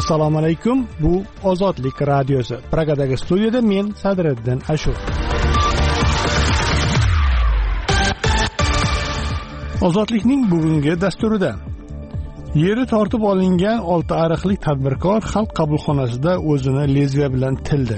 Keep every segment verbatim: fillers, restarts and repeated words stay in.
Assalomu alaykum. Bu Ozodlik radiosi. Pragadagi studiyada men Sadriddin Ashur. Ozodlikning bugungi dasturida yeri tortib olingan olti ariqlik tadbirkor xalq qabulxonasida o'zini lezgiya bilan tildi.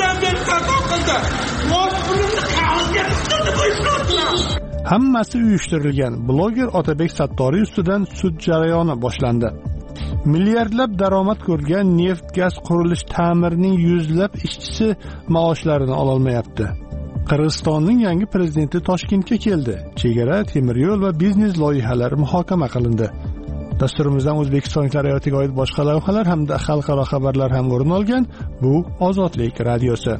Hammasi uyushtirilgan bloger Otabek Sattoriy ustidan sud jarayoni boshlandi. Milliardlab daromad ko'rgan neft, gaz, qurilish, ta'mirning yuzlab ishchisi maoshlarini ola olmayapti. Qirg'izistonning yangi prezidenti Toshkentga keldi. Chegara, temir yo'l va biznes loyihalari muhokama qilindi. Dasturimizdan O'zbekistonliklar hayotiga oid boshqa lavhalar hamda xalqaro xabarlar ham o'rin olgan. Bu Ozodlik radiosi.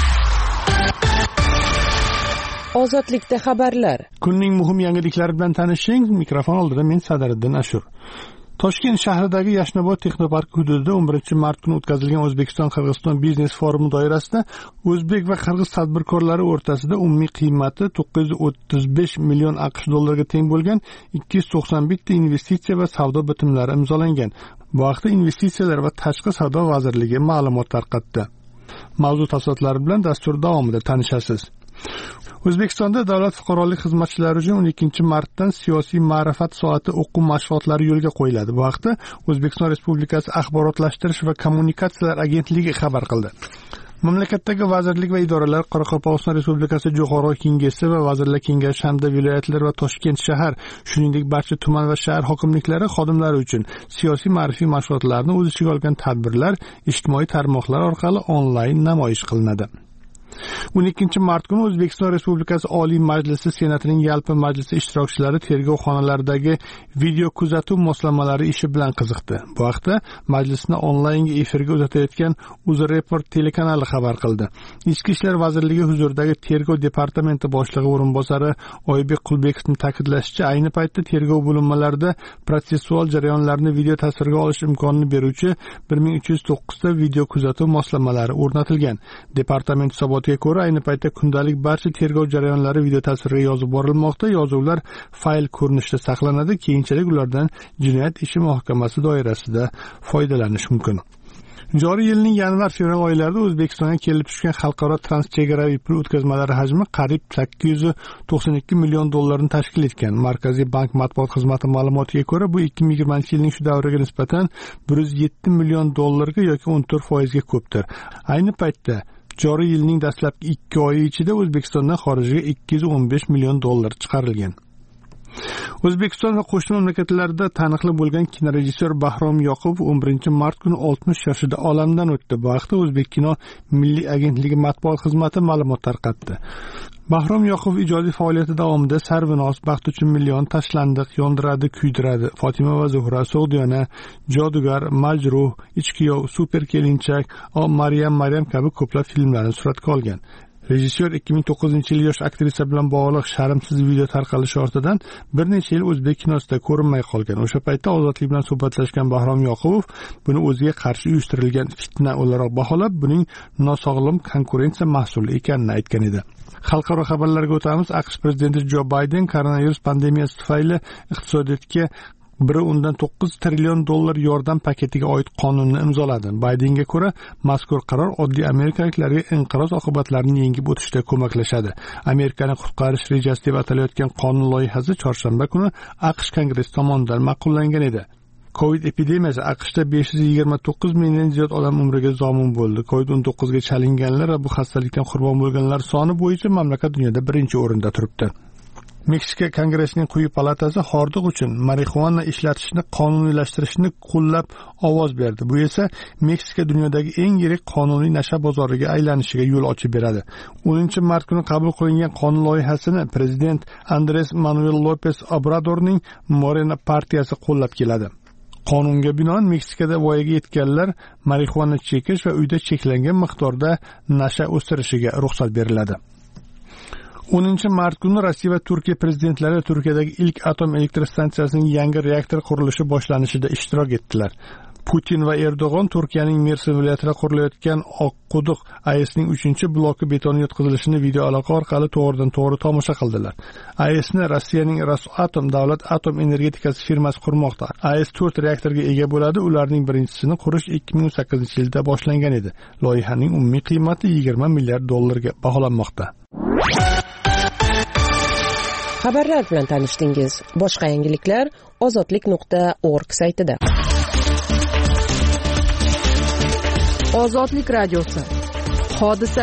Ozodlikda xabarlar. Kunning muhim yangiliklari bilan tanishing. Mikrofon oldida men Sadriddin Ashur. Toshkent shahridagi Yashnobod texnoparki hududida o'n birinchi mart kuni o'tkazilgan O'zbekiston-Qirg'iziston biznes forumi doirasida o'zbek va qirg'iz tadbirkorlari o'rtasida umumiy qiymati to'qqiz yuz o'ttiz besh million AQSh dollariga teng bo'lgan ikki yuz to'qson bitta investitsiya va savdo bitimlari imzolangan. Bu haqda Investitsiyalar va tashqi savdo vazirligi ma'lumot tarqatdi. Mavzu tafsilotlari bilan dastur davomida tanishasiz. O'zbekistonda davlat fuqarolik xizmatchilari uchun o'n ikkinchi martdan siyosiy ma'rifat soati o'quv mashg'ulotlari yo'lga qo'yiladi. Bu haqda O'zbekiston Respublikasi Axborotlashtirish va kommunikatsiyalar agentligi xabar qildi. Mamlakatdagi vazirlik va idoralar, Qoraqalpog'iston Respublikasi Jo'qorg'i Kengashi va Vazirlar Kengashi hamda viloyatlar va Toshkent shahar, shuningdek barcha tuman va shahar hokimliklari xodimlari uchun siyosiy ma'rifiy mashg'ulotlarni o'z ichiga olgan tadbirlar ijtimoiy tarmoqlar orqali onlayn namoyish qilinadi. o'n ikkinchi mart kuni O'zbekiston Respublikasi Oliy Majlisi Senatining yalpi majlisi ishtirokchilari tergov xonalaridagi video kuzatuv moslamalari ishi bilan qiziqdi. Bu haqda majlisni onlaynga efirga uzatayotgan UzReport telekanali xabar qildi. Ichki ishlar vazirligi huzuridagi tergov departamenti boshlig'i o'rinbosari Oybek Qulbekovning ta'kidlashicha, ayni paytda tergov bo'linmalarida protsessual jarayonlarni video tasvirga olish imkonini beruvchi bir ming uch yuz to'qqiz ta video kuzatuv moslamalari o'rnatilgan. Departament hisobotiga ko'ra, ayni paytda kundalik barcha tergov jarayonlari video tasvirga yozib borilmoqda. Yozuvlar fayl ko'rinishida saqlanadi. Keyinchalik ulardan jinoyat ishi muhokamasi doirasida foydalanish mumkin. Joriy yilning yanvar-fevral oylarida O'zbekistonga kelib tushgan xalqaro transchegaraviy pul o'tkazmalari hajmi qariyb sakkiz yuz to'qson ikki million dollarni tashkil etgan. Markaziy bank matbuot xizmati ma'lumotiga ko'ra, bu ikki ming yigirmanchi yilning shu davriga nisbatan bir yuz yetti million dollarga yoki o'n to'rt foizga ko'pdir. Ayni paytda joriy yilning dastlabki ikki oyi ichida O'zbekistondan xorijga ikki yuz o'n besh million dollar chiqarilgan. O'zbekiston va qo'shni mamlakatlarda taniqli bo'lgan kinorejissyor Bahrom Yoqubov o'n birinchi mart kuni oltmish yoshida olamdan o'tdi. Bu haqda O'zbekkino milliy agentligi matbuot xizmati ma'lumot tarqatdi. Bahrom Yoqubov ijodiy faoliyati davomida Sarvinoz, Baxt uchun million, Tashlandiq, Yondiradi, kuydiradi, Fotima va Zuhra, So'g'diyona, Jodugar, Majruh, Ichkiyov, Super kelinchak, O Maryam Maryam kabi ko'plab filmlarni suratga olgan. Rejissyor ikki ming to'qqizinchi yil yosh aktrisa bilan bog'liq sharmsiz video tarqalishi ortidan bir necha yil o'zbek kinosida ko'rinmay qolgan. O'sha paytda Ozodlik bilan suhbatlashgan Bahrom Yoqubov buni o'ziga qarshi uyushtirilgan fitna o'laroq baholab, buning nosog'lom konkurensiya mahsuli ekanini aytgan edi. Xalqaro xabarlarga o'tamiz. AQSh prezidenti Jo Bayden koronavirus pandemiyasi tufayli iqtisodiyotga biri undan to'qqiz trillion dollar yordam paketiga oid qonunni imzoladi. Baydenga ko'ra, mazkur qaror oddiy amerikaliklarga inqiroz oqibatlarini yengib o'tishda ko'maklashadi. Amerikani qutqarish rejasi deb atalayotgan qonun loyihasi chorshanba kuni AQSh Kongressi tomonidan ma'qullangan edi. Covid epidemiyasi AQShda besh yuz yigirma to'qqiz mingdan ziyod odam umriga zomin bo'ldi. Covid o'n to'qqiz ga chalinganlar va bu xastalikdan qurbon bo'lganlar soni bo'yicha mamlakat dunyoda birinchi o'rinda turibdi. Meksika Kongressining quyi palatasi hordiq uchun marixuana ishlatishni qonuniylashtirishni qo'llab ovoz berdi. Bu esa Meksika dunyodagi eng yirik qonuniy nasha bozoriga aylanishiga yo'l ochib beradi. o'ninchi mart kuni qabul qilingan qonun loyihasini prezident Andres Manuel Lopez Obradorning Morena partiyasi qo'llab keladi. Qonunga binoan Meksikada voyaga yetganlar marixuana chekish va uyda cheklangan miqdorda nasha o'stirishiga ruxsat beriladi. o'ninchi mart kuni Rossiya va Turkiya prezidentlari Turkiyadagi ilk atom elektr stansiyasining yangi reaktor qurilishi boshlanishida ishtirok etdilar. Putin va Erdo'g'on Turkiyaning Mersin viloyatida qurilayotgan Oqquduq A E S'ning uchinchi bloki betoni yetkazilishini video aloqa orqali to'g'ridan to'g'ri tomosha qildilar. A E S'ni Rossiyaning Rosatom davlat atom energetikasi firmasi qurmoqda. A E S to'rt reaktorga ega bo'ladi. Ularning birinchisini qurish ikki ming o'n sakkizinchi yilda boshlangan edi. Loyihaning umumiy qiymati yigirma milliard dollarga baholanmoqda. Xabarlar bilan tanishdingiz. Boshqa yangiliklar ozodlik nuqta org saytida. Ozodlik radiosi. Hodisa.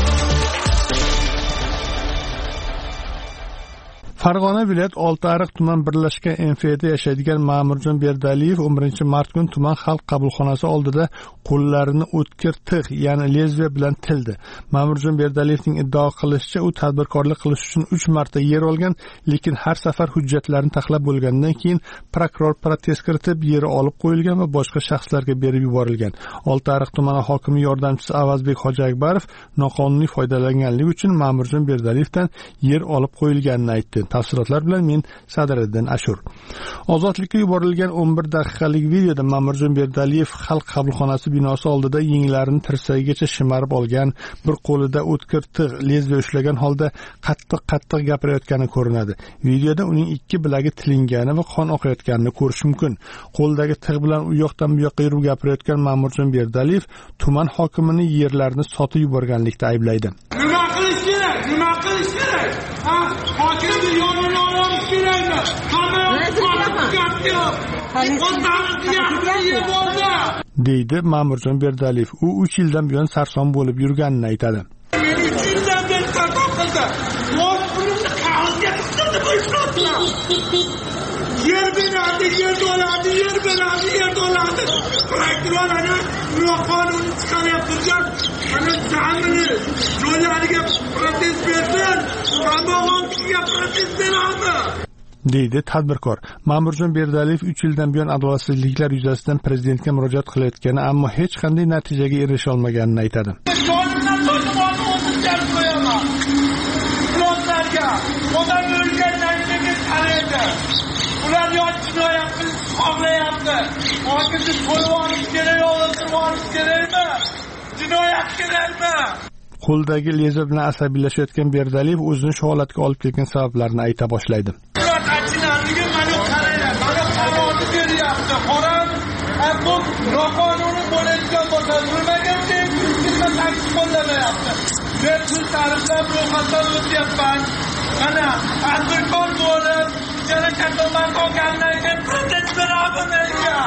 Farg'ona viloyat Oltiariq tuman birlashgan M F da yashaydigan Ma'murjon Berdaliyev o'n birinchi mart kuni tuman xalq qabulxonasi oldida qo'llarini o'tkir tig', ya'ni lezbiya bilan tildi. Ma'murjon Berdaliyevning iddao qilishicha, u tadbirkorlik qilish uchun uch marta yer olgan, lekin har safar hujjatlarini taxlab bo'lgandan keyin prokuror protest kiritib, yeri olib qo'yilgan va boshqa shaxslarga berib yuborilgan. Oltiariq tumani hokimi yordamchisi Avazbek Hojiakbarov noqonuniy foydalanganligi uchun Ma'murjon Berdaliyevdan yer olib qo'yilganini aytdi. Tafsilotlar bilan men Sadiriddin Ashur. Ozodlikka yuborilgan o'n bir daqiqalik videoda Ma'murjon Berdaliyev xalq qabulxonasi binosi oldida yenglarini tirsagigacha shimarib olgan, bir qo'lida o'tkir tig', lezbiya ushlagan holda qattiq-qattiq gapirayotgani ko'rinadi. Videoda uning ikki bilagi tilingani va qon oqayotganini ko'rish mumkin. Qo'ldagi tig' bilan u yoqdan bu yoqqa yurib gapirayotgan Ma'murjon Berdaliyev tuman hokimini yerlarini sotib yuborganlikda ayblaydi. Nima qilish kerak? Nima qilish kerak? Ha, hokimni yonini olib kerakmi? deydi Ma'murjon Berdaliyev. U uch yildan buyon sarson bo'lib yurganini aytadi. uch yildan beri sarson qildi. O'zini qalbga tiqdi bu ishlar. Yer beradi, yer doladi, yer beradi, yer doladi. Prokurorlarni noqonuniy chiqaryaptilar. Ana zamini joylariga protest bersin, qamoqqa protest beradi, deydi tadbirkor. Ma'murjon Berdaliyev uch yildan buyon adolatsizliklar yuzasidan prezidentga murojaat qilayotgani, ammo hech qanday natijaga erisha olmaganini aytadi. Ular yo'q jinoyatni xohlayapti. Hokimni qo'lga olish kerak, o'ldirib olish kerakmi? Jinoyat kerakmi? Qo'ldagi lezbiya bilan asabiylashayotgan Berdaliyev o'zini shu holatga olib kelgan sabablarini ayta boshlaydi. Ular achinarligi mana qaranglar, mana qarorni beryapti. Xo'ram, bu noqonuniy bo'layotgan bo'lsa, nimaga tinchlikni taqiq qo'llamayapti? Men pul tariflab ro'yxatdan o'tyapman. Mana tadbirkor bo'lib yana kattaman qolgandan keyin protest beradi menga.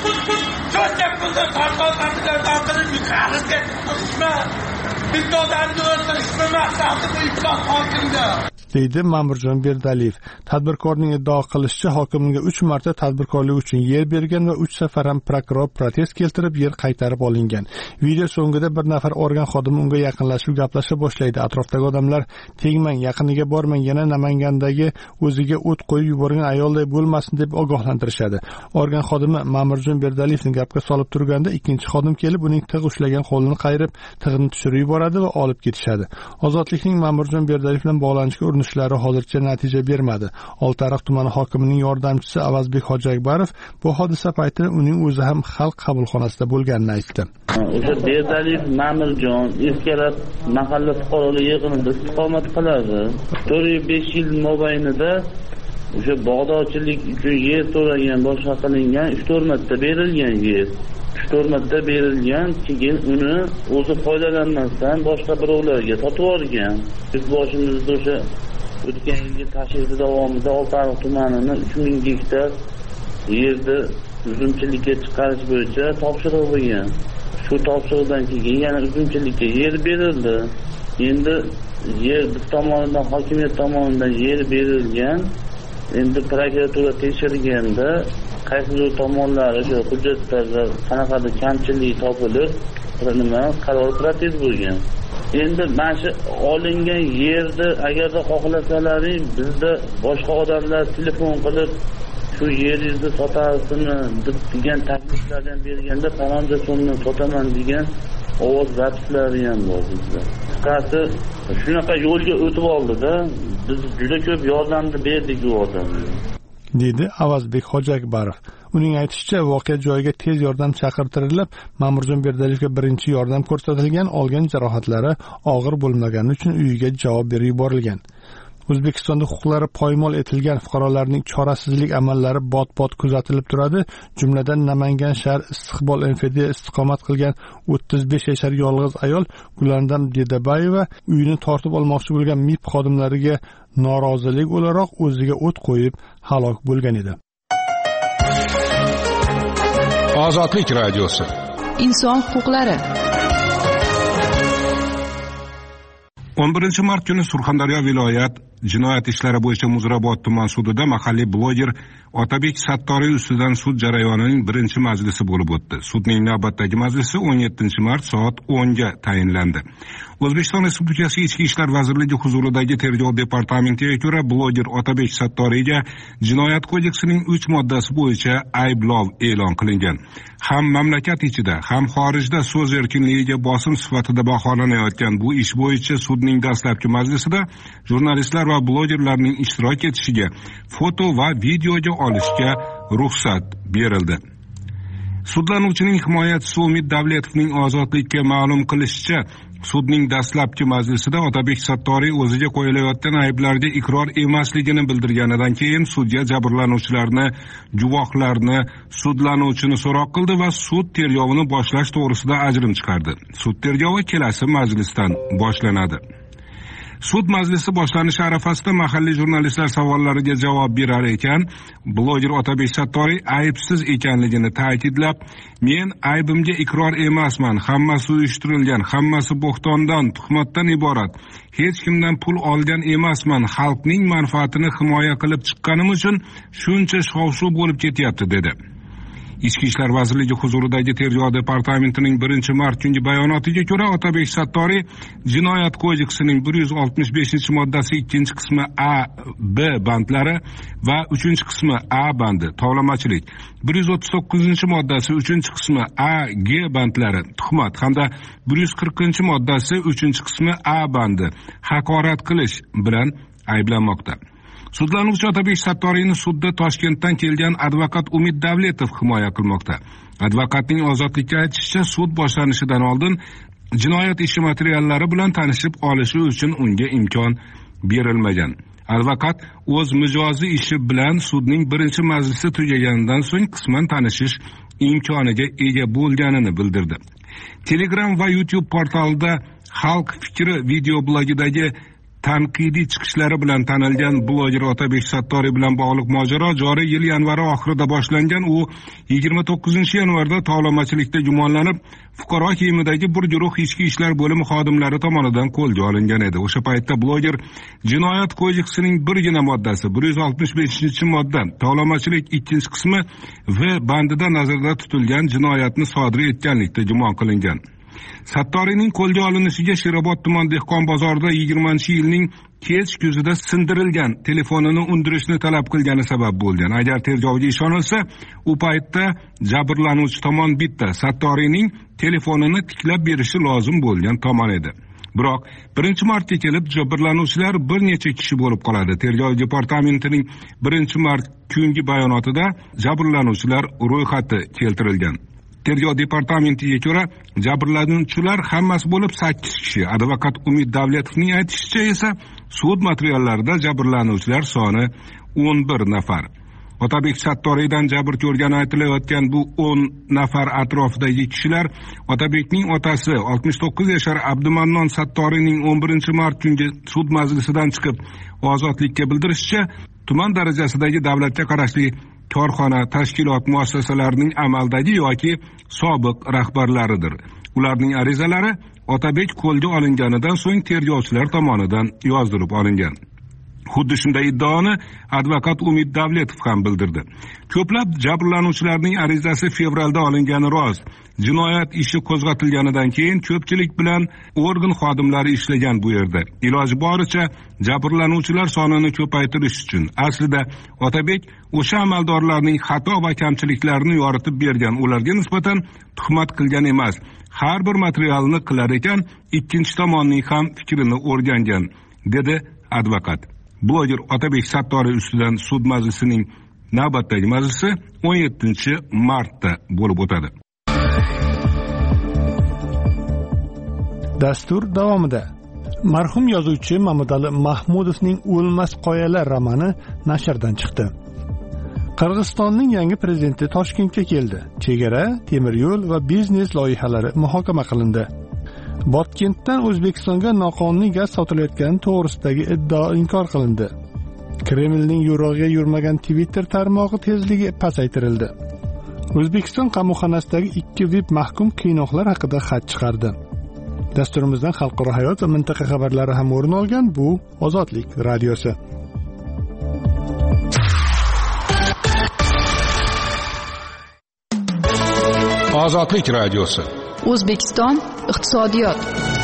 Cho'chqa pulda tarqatadilar, tarqatib qarashga qilishma. Bitta odamni o'ldirishni maqsadi bu iflos hokimda, deydi Ma'murjon Berdaliyev. Tadbirkorning iddao qilishicha, hokimga uch marta tadbirkorlik uchun yer bergan va uch safar ham prokuror protest keltirib yer qaytarib olingan. Video so'ngida bir nafar organ xodimi unga yaqinlashib gaplasha boshlaydi. Atrofdagi odamlar tegmang, yaqiniga bormang, yana Namangandagi o'ziga o't qo'yib yuborgan ayolday bo'lmasin deb ogohlantirishadi. Organ xodimi Ma'murjon Berdaliyevni gapga solib turganda ikkinchi xodim kelib uning tig' ushlagan qo'lini qayirib, tig'ini tushirib yuboradi va olib ketishadi. Ozodlikning Ma'murjon Berdaliyev bilan bog'lanishga urinishlari hozircha natija bermadi. Oltiariq tumani hokimining yordamchisi Avazbek Hojiakbarov bu hodisa paytida uning o'zi ham xalq qabulxonasida bo'lganini aytdi. O'sha Berdaliyev Ma'murjon Eskarab mahalla fuqarolar yig'inida istiqomat qiladi. to'rt besh yil mobaynida o'sha bog'dorchilik uchun yer so'ragan, boshqa qilingan uch to'rt marta berilgan yer. uch to'rt marta berilgan, keyin uni o'zi foydalanmasdan boshqa birovlarga sotib yuborgan. Biz boshimizda o'sha o'tgan yilgi tashrif davomida Oltiariq tumanini uch ming gektar yerda uzumchilikka chiqarish bo'yicha topshiriq bo'lgan. Shu topshiriqdan keyin yana uzumchilikka yer berildi. Endi yer biz tomonidan, hokimiyat tomonidan yer berilgan. Endi prokuratura tekshirganda qaysi tomonlari o'sha hujjatlarda qanaqadir kamchilik topilib, nima qaror protest bo'lgan. Endi mana shu olingan yerni agarda xohlasalaring, bizda boshqa odamlar telefon qilib shu yeringizni sotasizmi deb degan takliflardan berganda faloncha so'mni sotaman degan ovoz zapislari ham bor bizda. Qisqasi shunaqa yo'lga o'tib oldi-da, biz juda ko'p yordamni berdik u odamga. deydi Avazbek Hojiakbarov. Uning aytishicha, voqea joyiga tez yordam chaqirtirilib, Ma'murjon Berdaliyevga birinchi yordam ko'rsatilgan, olgan jarohatlari og'ir bo'lmagani uchun uyiga javob berib yuborilgan. O'zbekistonda huquqlari poymol etilgan fuqarolarning chorasizlik amallari bot-bot kuzatilib turadi. Jumladan Namangan shahar Istiqbol N F D istiqomat qilgan o'ttiz besh yashar yolg'iz ayol Gulandam Dedabayeva uyini tortib olmoqchi bo'lgan M I B xodimlariga norozilik o'laroq o'ziga o't qo'yib halok bo'lgan edi. Ozodlik radiosi. Inson huquqlari. o'n birinchi mart kuni Surxondaryo viloyat jinoyat ishlari bo'yicha Muzrabot tuman sudida mahalliy bloger Otabek Sattoriy ustidan sud jarayonining birinchi majlisi bo'lib o'tdi. Sudning navbatdagi majlisi o'n yettinchi mart soat o'nga tayinlandi. O'zbekiston Respublikasi Ichki ishlar vazirligi huzuridagi tergov departamentiga ko'ra, bloger Otabek Sattoriyga Jinoyat kodeksining uch moddasi bo'yicha ayblov e'lon qilingan. Ham mamlakat ichida, ham xorijda so'z erkinligiga bosim sifatida baholanayotgan bu ish bo'yicha sudning dastlabki majlisida jurnalistlar va blogerlarning ishtirok etishiga, foto va videoga olishga ruxsat berildi. Sudlanuvchining himoyachisi Umid Davletovning ozodlikka ma'lum qilishicha, sudning dastlabki majlisida Otabek Sattoriy o'ziga qo'yilayotgan ayblarga iqror emasligini bildirganidan keyin sudya jabrlanuvchilarni, guvohlarni, sudlanuvchini so'roq qildi va sud tergovini boshlash to'g'risida ajrim chiqardi. Sud tergovi kelasi majlisdan boshlanadi. Sud majlisi boshlanishi arafasida mahalliy jurnalistlar savollariga javob berar ekan, bloger Otabek Sattoriy aybsiz ekanligini ta'kidlab, "Men aybimga iqror emasman, hammasi uyushtirilgan, hammasi bo'xtondan, tuhmatdan iborat. Hech kimdan pul olgan emasman, xalqning manfaatini himoya qilib chiqqanim uchun shuncha shov-shuv bo'lib ketyapti", dedi. Ichki ishlar vazirligi huzuridagi tergov departamentining birinchi mart kungi bayonotiga ko'ra, Otabek Sattoriy Jinoyat kodeksining bir yuz oltmish beshinchi moddasi ikkinchi qismi A, B bandlari va uchinchi qismi A bandi tovlamachilik, bir yuz o'ttiz to'qqizinchi moddasi uchinchi qismi A, G bandlari tuhmat hamda bir yuz qirqinchi moddasi uchinchi qismi A bandi haqorat qilish bilan ayblanmoqda. Sudlanuvchi Otabek Sattoriyni sudda Toshkentdan kelgan advokat Umid Davletov himoya qilmoqda. Advokatning ozodlikka aytishicha, sud boshlanishidan oldin jinoyat ishi materiallari bilan tanishib olishi uchun unga imkon berilmagan. Advokat o'z mijozi ishi bilan sudning birinchi majlisi tugaganidan so'ng qisman tanishish imkoniga ega bo'lganini bildirdi. Telegram va YouTube portalida Xalq fikri video blogidagi tanqidiy chiqishlari bilan tanilgan bloger Otabek Sattoriy bilan bog'liq mojaro joriy yil yanvar oxirida boshlangan. U yigirma to'qqizinchi yanvarda tovlamachilikda gumonlanib, fuqaro kiyimidagi bir guruh ichki ishlar bo'limi xodimlari tomonidan qo'lga olingan edi. O'sha paytda bloger Jinoyat kodeksining birgina moddasi bir yuz oltmish beshinchi modda tovlamachilik ikkinchi qismi V bandida nazarda tutilgan jinoyatni sodir etganlikda gumon qilingan. Sattoriyning qo'lga olinishiga Sherobod tuman dehqon bozorida yigirmanchi yilning kech kuzida sindirilgan telefonini undirishni talab qilgani sabab bo'lgan. Agar tergovga ishonilsa, u paytda jabrlanuvchi tomon bitta Sattoriyning telefonini tiklab berishi lozim bo'lgan tomon edi. Biroq birinchi martga kelib jabrlanuvchilar bir necha kishi bo'lib qoladi. Tergov departamentining birinchi mart kungi bayonotida jabrlanuvchilar ro'yxati keltirilgan. Tergov departamentiga ko'ra, jabrlanuvchilar hammasi bo'lib sakkiz kishi. Advokat Umid Davletovning aytishicha esa, sud materiallarida jabrlanuvchilar soni o'n bir nafar. Otabek Sattoriydan jabr ko'rgani aytilayotgan bu o'n nafar atrofidagi kishilar Otabekning otasi oltmish to'qqiz yashar Abdumannon Sattoriyning o'n birinchi mart kungi sud majlisidan chiqib ozodlikka bildirishicha, tuman darajasidagi davlatga qarashli korxona, tashkilot muassasalarining amaldagi yoki sobiq rahbarlaridir. Ularning arizalari Otabek qo'lga olinganidan so'ng tergovchilar tomonidan yozdirib olingan. Xuddi shunday iddaoni advokat Umid Davletov ham bildirdi. Ko'plab jabrlanuvchilarning arizasi fevralda olingani rost. Jinoyat ishi qo'zg'atilganidan keyin ko'pchilik bilan organ xodimlari ishlagan bu yerda. Iloji boricha jabrlanuvchilar sonini ko'paytirish uchun. Aslida Otabek o'sha amaldorlarning xato va kamchiliklarini yoritib bergan, ularga nisbatan tuhmat qilgan emas. Har bir materialni qilar ekan, ikkinchi tomonning ham fikrini o'rgangan, dedi advokat. Bloger Otabek Sattoriy ustidan sud majlisining Navbatdagi majlisi o'n yettinchi martda bo'lib o'tadi. Dastur davomida marhum yozuvchi Mamudali Mahmudovning O'lmas qoyalar romani nashrdan chiqdi. Qirg'izistonning yangi prezidenti Toshkentga keldi. Chegara, temir yo'l va biznes loyihalari muhokama qilindi. Botkentdan O'zbekistonga noqonuniy gaz sotilayotgani to'g'risidagi iddao inkor qilindi. Kremlning yo'rig'iga yurmagan Twitter tarmog'i tezligi pasaytirildi. O'zbekiston qamoqxonasidagi ikki V I P mahkum qiynoqlar haqida xat chiqardi. Dasturimizdan xalqaro hayot va mintaqa xabarlari ham o'rin olgan. Bu Ozodlik radiosi. Ozodlik radiosi. O'zbekiston iqtisodiyot.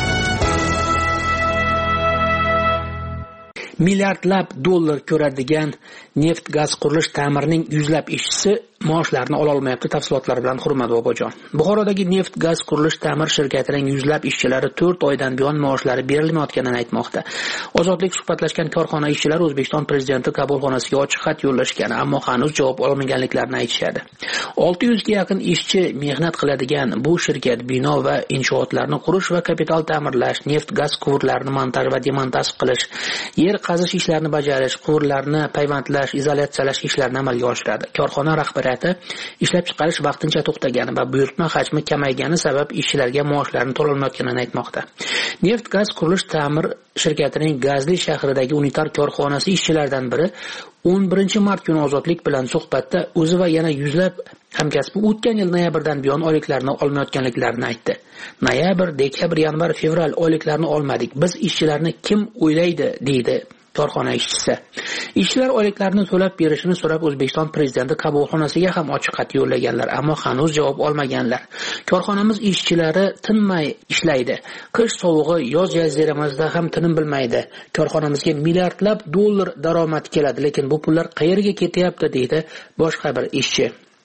Milliardlab dollar ko'radigan neft gaz qurilish ta'mirining yuzlab ishchisi maoshlarini ola olmayapti. Tafsilotlar bilan Hurmat Bobojon. Buxorodagi neft gaz qurilish ta'mir shirkatining yuzlab ishchilari to'rt oydan buyon maoshlari berilmayotganini aytmoqda. Ozodlik suhbatlashgan korxona ishchilari O'zbekiston prezidenti qabulxonasiga ochiq xat yo'llashgan, ammo hanuz javob olmaganliklarini aytishadi. olti yuzga yaqin ishchi mehnat qiladigan bu shirkat bino va inshootlarni qurish va kapital ta'mirlash, neft gaz quvurlarini montaj va demontaj qilish, yer qazish ishlarini bajarish, quvurlarni payvandlash, izolyatsiyalash ishlarini amalga oshiradi. Korxona rahbariyati ishlab chiqarish vaqtincha to'xtagani va buyurtma hajmi kamaygani sabab ishchilarga maoshlarini to'lolmayotganini aytmoqda. Neft gaz qurilish ta'mir shirkatining Gazli shahridagi unitar korxonasi ishchilaridan biri o'n birinchi mart kuni Ozodlik bilan suhbatda o'zi va yana yuzlab hamkasbi o'tgan yil noyabrdan buyon oyliklarini olmayotganliklarini aytdi. Noyabr, dekabr, yanvar, fevral oyliklarini olmadik. Biz ishchilarni kim o'ylaydi, deydi korxona ishchisi. Ishchilar oyliklarini to'lab berishini so'rab O'zbekiston prezidenti qabulxonasiga ham ochiq xat yo'llaganlar, ammo hanuz javob olmaganlar. Korxonamiz ishchilari tinmay ishlaydi. Qish sovug'i, yoz jaziramasida ham tinim bilmaydi. Korxonamizga milliardlab dollar daromad keladi, lekin bu pullar qayerga ketyapti, deydi boshqa bir ishchi.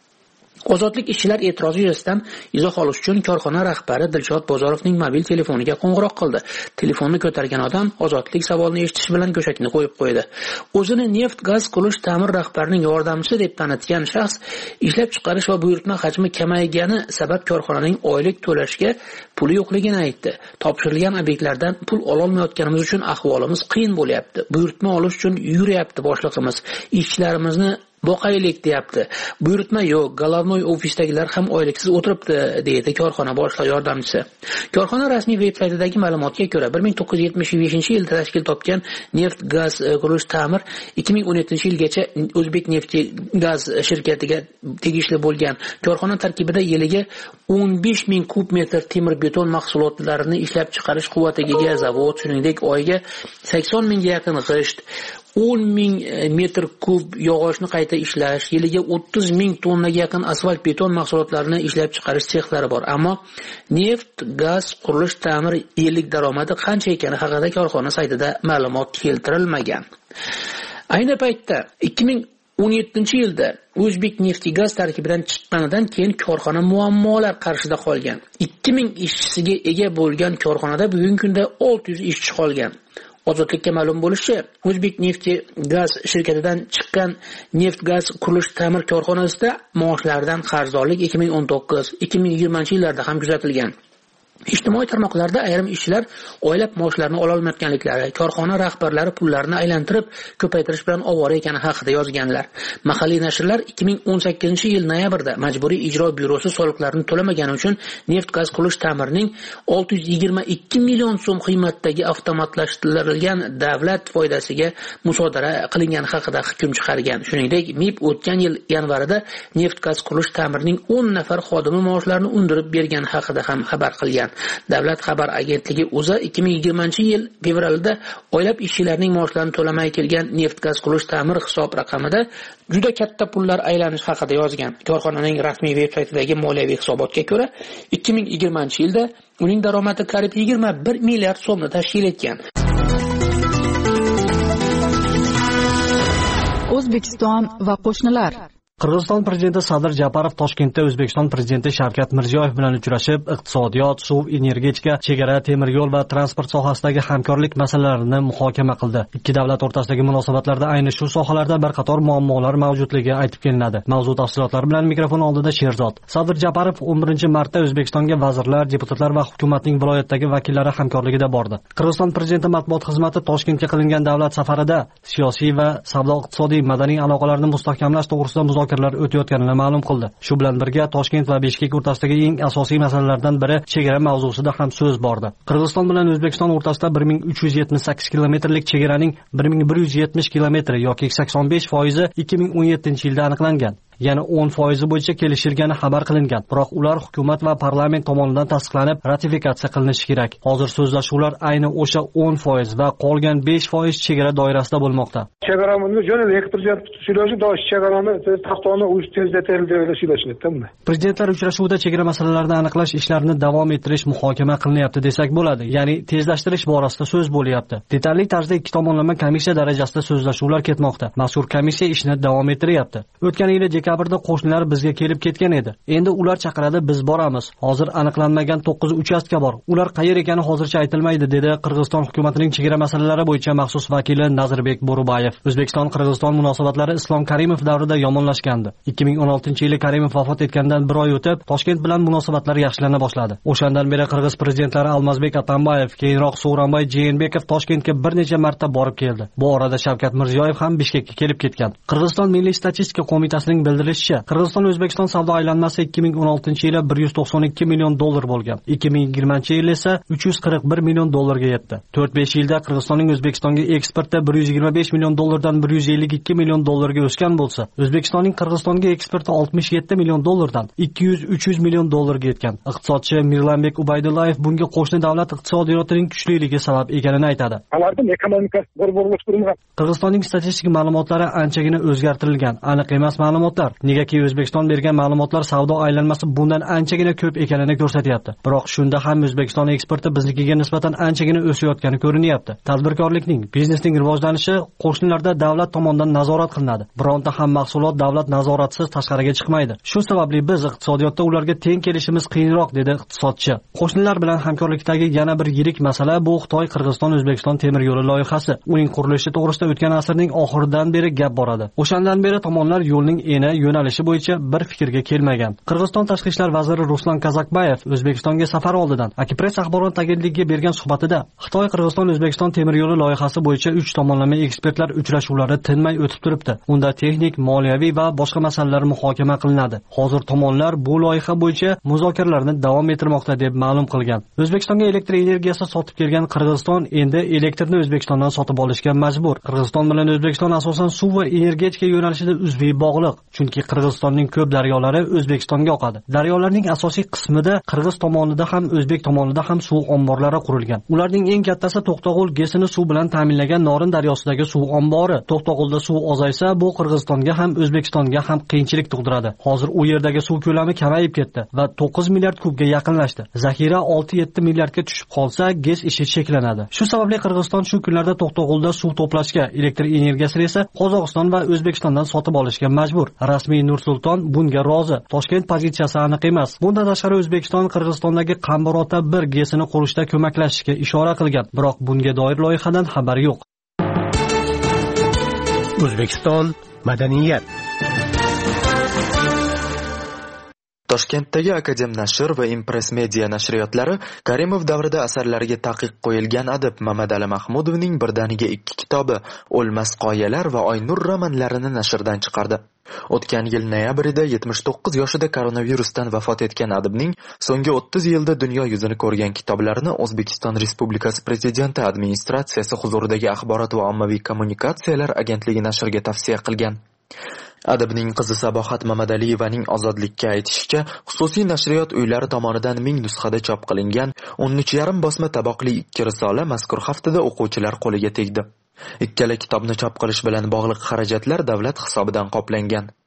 Ozodlik ishchilar e'tirozi yuzasidan izoh olish uchun korxona rahbari Dilshod Bozorovning mobil telefoniga qo'ng'iroq qildi. Telefonni ko'targan odam Ozodlik savolini eshitish bilan go'shakni qo'yib qo'ydi. O'zini neft gaz qurilish ta'mir rahbarining yordamchisi deb tanitgan shaxs ishlab chiqarish va buyurtma hajmi kamaygani sabab korxonaning oylik to'lashga puli yo'qligini aytdi. Topshirilgan obyektlardan pul ola olmayotganimiz uchun ahvolimiz qiyin bo'lyapti. Buyurtma olish uchun yuryapti boshlig'imiz. Ishchilarimizni boqaylik deyapti. Buyurtma yo'q, Golovnoy ofisdagilar ham oyliksiz o'tiribdi, deydi korxona boshliq yordamchisi. Korxona rasmiy veb-saytidagi ma'lumotga ko'ra, bir ming to'qqiz yuz yetmish beshinchi yilda tashkil topgan neft gaz qurilish ta'mir ikki ming o'n yettinchi yilgacha O'zbek nefti gaz shirkatiga tegishli bo'lgan. Korxona tarkibida yiliga o'n besh ming kub metr temir beton mahsulotlarini ishlab chiqarish quvvatiga ega zavod, shuningdek oyiga sakson mingga yaqin g'isht, o'n ming metr kub yog'ochni qayta ishlash, yiliga o'ttiz ming tonnaga yaqin asfalt beton mahsulotlarini ishlab chiqarish sexlari bor. Ammo neft gaz qurilish ta'mir yillik daromadi qancha ekani haqida korxona saytida ma'lumot keltirilmagan. Ayni paytda ikki ming o'n yettinchi yilda O'zbek nefti gaz tarkibidan chiqqanidan keyin korxona muammolar qarshida qolgan. ikki ming ishchisiga ega bo'lgan korxonada bugungi kunda olti yuz ishchi qolgan. Ozodlikka ma'lum bo'lishicha, O'zbek nefti gaz shirkatidan chiqqan neft gaz qurilish ta'mir korxonasida maoshlardan qarzdorlik ikki ming o'n to'qqiz ikki ming yigirmanchi yillarda ham kuzatilgan. Ijtimoiy tarmoqlarda ayrim ishchilar oylab maoshlarini ola olmayotganliklari, korxona rahbarlari pullarni aylantirib ko'paytirish bilan ovora ekani haqida yozganlar. Mahalliy nashrlar ikki ming o'n sakkizinchi yil noyabrda Majburiy ijro byurosi soliqlarni to'lamagani uchun neft gaz qurilish ta'mirining olti yuz yigirma ikki million so'm qiymatdagi avtomatlashtirilgan davlat foydasiga musodara qilingani haqida hukm chiqargan. Shuningdek, M I B o'tgan yil yanvarida neft gaz qurilish ta'mirining o'n nafar xodimi maoshlarini undirib bergani haqida ham xabar qilgan. Davlat xabar agentligi o'zi ikki ming yigirmanchi yil fevralida oylab ishchilarning maoshlarini to'lamay kelgan neft gaz qurilish ta'mir hisob raqamida juda katta pullar aylanish haqida yozgan. Korxonaning rasmiy veb-saytidagi moliyaviy hisobotga ko'ra, ikki ming yigirmanchi yilda uning daromadi qariyb yigirma bir milliard so'mni tashkil etgan. O'zbekiston va qo'shnilar. Qirg'iziston prezidenti Sadir Japarov Toshkentda O'zbekiston prezidenti Shavkat Mirziyoyev bilan uchrashib, iqtisodiyot, suv, energetika, chegara, temir yo'l va transport sohasidagi hamkorlik masalalarini muhokama qildi. Ikki davlat o'rtasidagi munosabatlarda ayni shu sohalarda bir qator muammolar mavjudligi aytib kelinadi. Mavzu tafsilotlari bilan mikrofon oldida Sherzod. Sadir Japarov o'n birinchi martda O'zbekistonga vazirlar, deputatlar va hukumatning viloyatdagi vakillari hamkorligida bordi. Qirg'iziston prezidenti matbuot xizmati Toshkentga qilingan davlat safarida siyosiy va savdo-iqtisodiy madaniy aloqalarni mustahkamlash to'g'risida muzokaralar o'tayotganini ma'lum qildi. Shu bilan birga Toshkent va Bishkek o'rtasidagi eng asosiy masalalardan biri chegara mavzusida ham so'z bordi. Qirg'iziston bilan O'zbekiston o'rtasida bir ming uch yuz yetmish sakkiz kilometrlik chegaraning bir ming bir yuz yetmish kilometri yoki sakson besh foizi ikki ming o'n yettinchi yilda aniqlangan. Yana o'n foizi bo'yicha kelishilgani xabar qilingan. Biroq ular hukumat va parlament tomonidan tasdiqlanib, ratifikatsiya qilinishi kerak. Hozir so'zlashuvlar ayni o'sha o'n foiz va qolgan besh foiz chegara doirasida bo'lmoqda. Chegaramizga jo'nal elektriklar suylashi dosh chegarani taxtoni uch tezlatildi deb suylashyapti. Prezidentlar uchrashuvida chegara masalalarini aniqlash ishlarini davom ettirish muhokama qilinyapti desak bo'ladi. Ya'ni tezlashtirish borasida so'z bo'lyapti. Detalli tarzda ikki tomonlama komissiya darajasida so'zlashuvlar ketmoqda. Mazkur komissiya ishni davom ettiryapti. O'tgan yil dekabrda qo'shnilar bizga kelib ketgan edi. Endi ular chaqiradi, biz boramiz. Hozir aniqlanmagan to'qqiz uchastka bor. Ular qayer ekani hozircha aytilmaydi, dedi Qirg'iziston hukumatining chegara masalalari bo'yicha maxsus vakili Nazirbek Bo'rubayev. O'zbekiston Qirg'iziston munosabatlari Islom Karimov davrida yomonlashgandi. ikki ming o'n oltinchi yili Karimov vafot etgandan bir oy o'tib, Toshkent bilan munosabatlar yaxshilana boshladi. O'shandan beri Qirg'iz prezidentlari Almazbek Atambayev, keyinroq Sooronbay Jeenbekov Toshkentga bir necha marta borib keldi. Bu orada Shavkat Mirziyoyev ham Bishkekka kelib ketgan. Qirg'iziston Milliy statistika qo'mitasining bildirishicha, Qirg'iziston O'zbekiston savdo aylanmasi ikki ming o'n oltinchi yili bir yuz to'qson ikki million dollar bo'lgan. ikki ming yigirmanchi yil esa uch yuz qirq bir million dollarga yetdi. to'rt besh yilda Qirg'izistonning O'zbekistonga eksporti bir yuz yigirma besh million dollardan bir yuz ellik ikki million dollarga o'sgan bo'lsa, O'zbekistonning Qirg'izistonga eksporti oltmish yetti million dollardan ikki yuz uch yuz million dollarga yetgan. Iqtisodchi Mirlanbek Ubaydullayev bunga qo'shni davlat iqtisodiyotining kuchliligi sabab ekanini aytadi. Qirg'izistonning statistik ma'lumotlari anchagina o'zgartirilgan, aniq emas ma'lumotlar. Negaki O'zbekiston bergan ma'lumotlar savdo aylanmasi bundan anchagina ko'p ekanini ko'rsatyapti. Biroq shunda ham O'zbekiston eksporti biznikiga nisbatan anchagina o'sayotgani ko'rinyapti. Tadbirkorlikning, biznesning rivojlanishi qo'shnilarda davlat tomonidan nazorat qilinadi. Bironta ham mahsulot davlat nazoratisiz tashqariga chiqmaydi. Shu sababli biz iqtisodiyotda ularga teng kelishimiz qiyinroq, dedi iqtisodchi. Qo'shnilar bilan hamkorlikdagi yana bir yirik masala bu Xitoy Qirg'iziston O'zbekiston temir yo'li loyihasi. Uning qurilishi to'g'risida o'tgan asrning oxiridan beri gap boradi. O'shandan beri tomonlar yo'lning eni yo'nalishi bo'yicha bir fikrga kelmagan. Qirg'iziston tashqi ishlar vaziri Ruslan Kazakbayev O'zbekistonga safar oldidan Akipress axborot agentligiga bergan suhbatida Xitoy Qirg'iziston O'zbekiston temir yo'li loyihasi bo'yicha uch tomonlama ekspertlar uchrashuvlari tinmay o'tib turibdi. Unda texnik, moliyaviy va boshqa masalalar muhokama qilinadi. Hozir tomonlar bu loyiha bo'yicha muzokaralarni davom ettirmoqda, deb ma'lum qilgan. O'zbekistonga elektr energiyasi sotib kelgan Qirg'iziston endi elektrni O'zbekistondan sotib olishga majbur. Qirg'iziston bilan O'zbekiston asosan suv va energetika yo'nalishida uzviy bog'liq. Chunki Qirg'izistonning ko'p daryolari O'zbekistonga oqadi. Daryolarning asosiy qismida Qirg'iz tomonida ham O'zbek tomonida ham suv omborlari qurilgan. Ularning eng kattasi To'qtog'ul gesini suv bilan ta'minlagan Norin daryosidagi suv ombori. To'qtog'ulda suv ozaysa, bu Qirg'izistonga ham O'zbekistonga ham qiyinchilik tug'diradi. Hozir u yerdagi suv ko'lami kamayib ketdi va to'qqiz milliard kubga yaqinlashdi. Zaxira olti yetti milliardga tushib qolsa, GES ishi cheklanadi. Shu sababli Qirg'iziston shu kunlarda To'qtog'ulda suv to'plashga, elektr energiyasini esa Qozog'iston va O'zbekistondan sotib olishga majbur. Rasmiy Nur-Sulton bunga rozi. Toshkent pozitsiyasi aniq emas. Bundan tashqari O'zbekiston Qirg'izistondagi Qambarota bir gesini qurishda ko'maklashishga ishora qilgan. Biroq bunga doir loyihadan xabar yo'q. O'zbekiston madaniyat. Toshkentdagi Akadem nashr va Impress Media nashriyotlari Karimov davrida asarlariga taqiq qo'yilgan adib Mamadali Mahmudovning birdaniga ikki kitobi O'lmas qoyalar va Oynur romanlarini nashrdan chiqardi. O'tgan yil noyabrida yetmish to'qqiz yoshida koronavirusdan vafot etgan adibning so'nggi o'ttiz yilda dunyo yuzini ko'rgan kitoblarini O'zbekiston Respublikasi Prezidenti administratsiyasi huzuridagi Axborot va ommaviy kommunikatsiyalar agentligi nashrga tavsiya qilgan. Adibning qizi Sabohat Mamadaliyevaning Ozodlikka aytishicha, xususiy nashriyot uylari tomonidan ming nusxada chop qilingan o'n uch yarim bosma taboqli ikki risola mazkur haftada o'quvchilar qo'liga tegdi. Ikkala kitobni chop qilish bilan bog'liq xarajatlar davlat hisobidan qoplangan.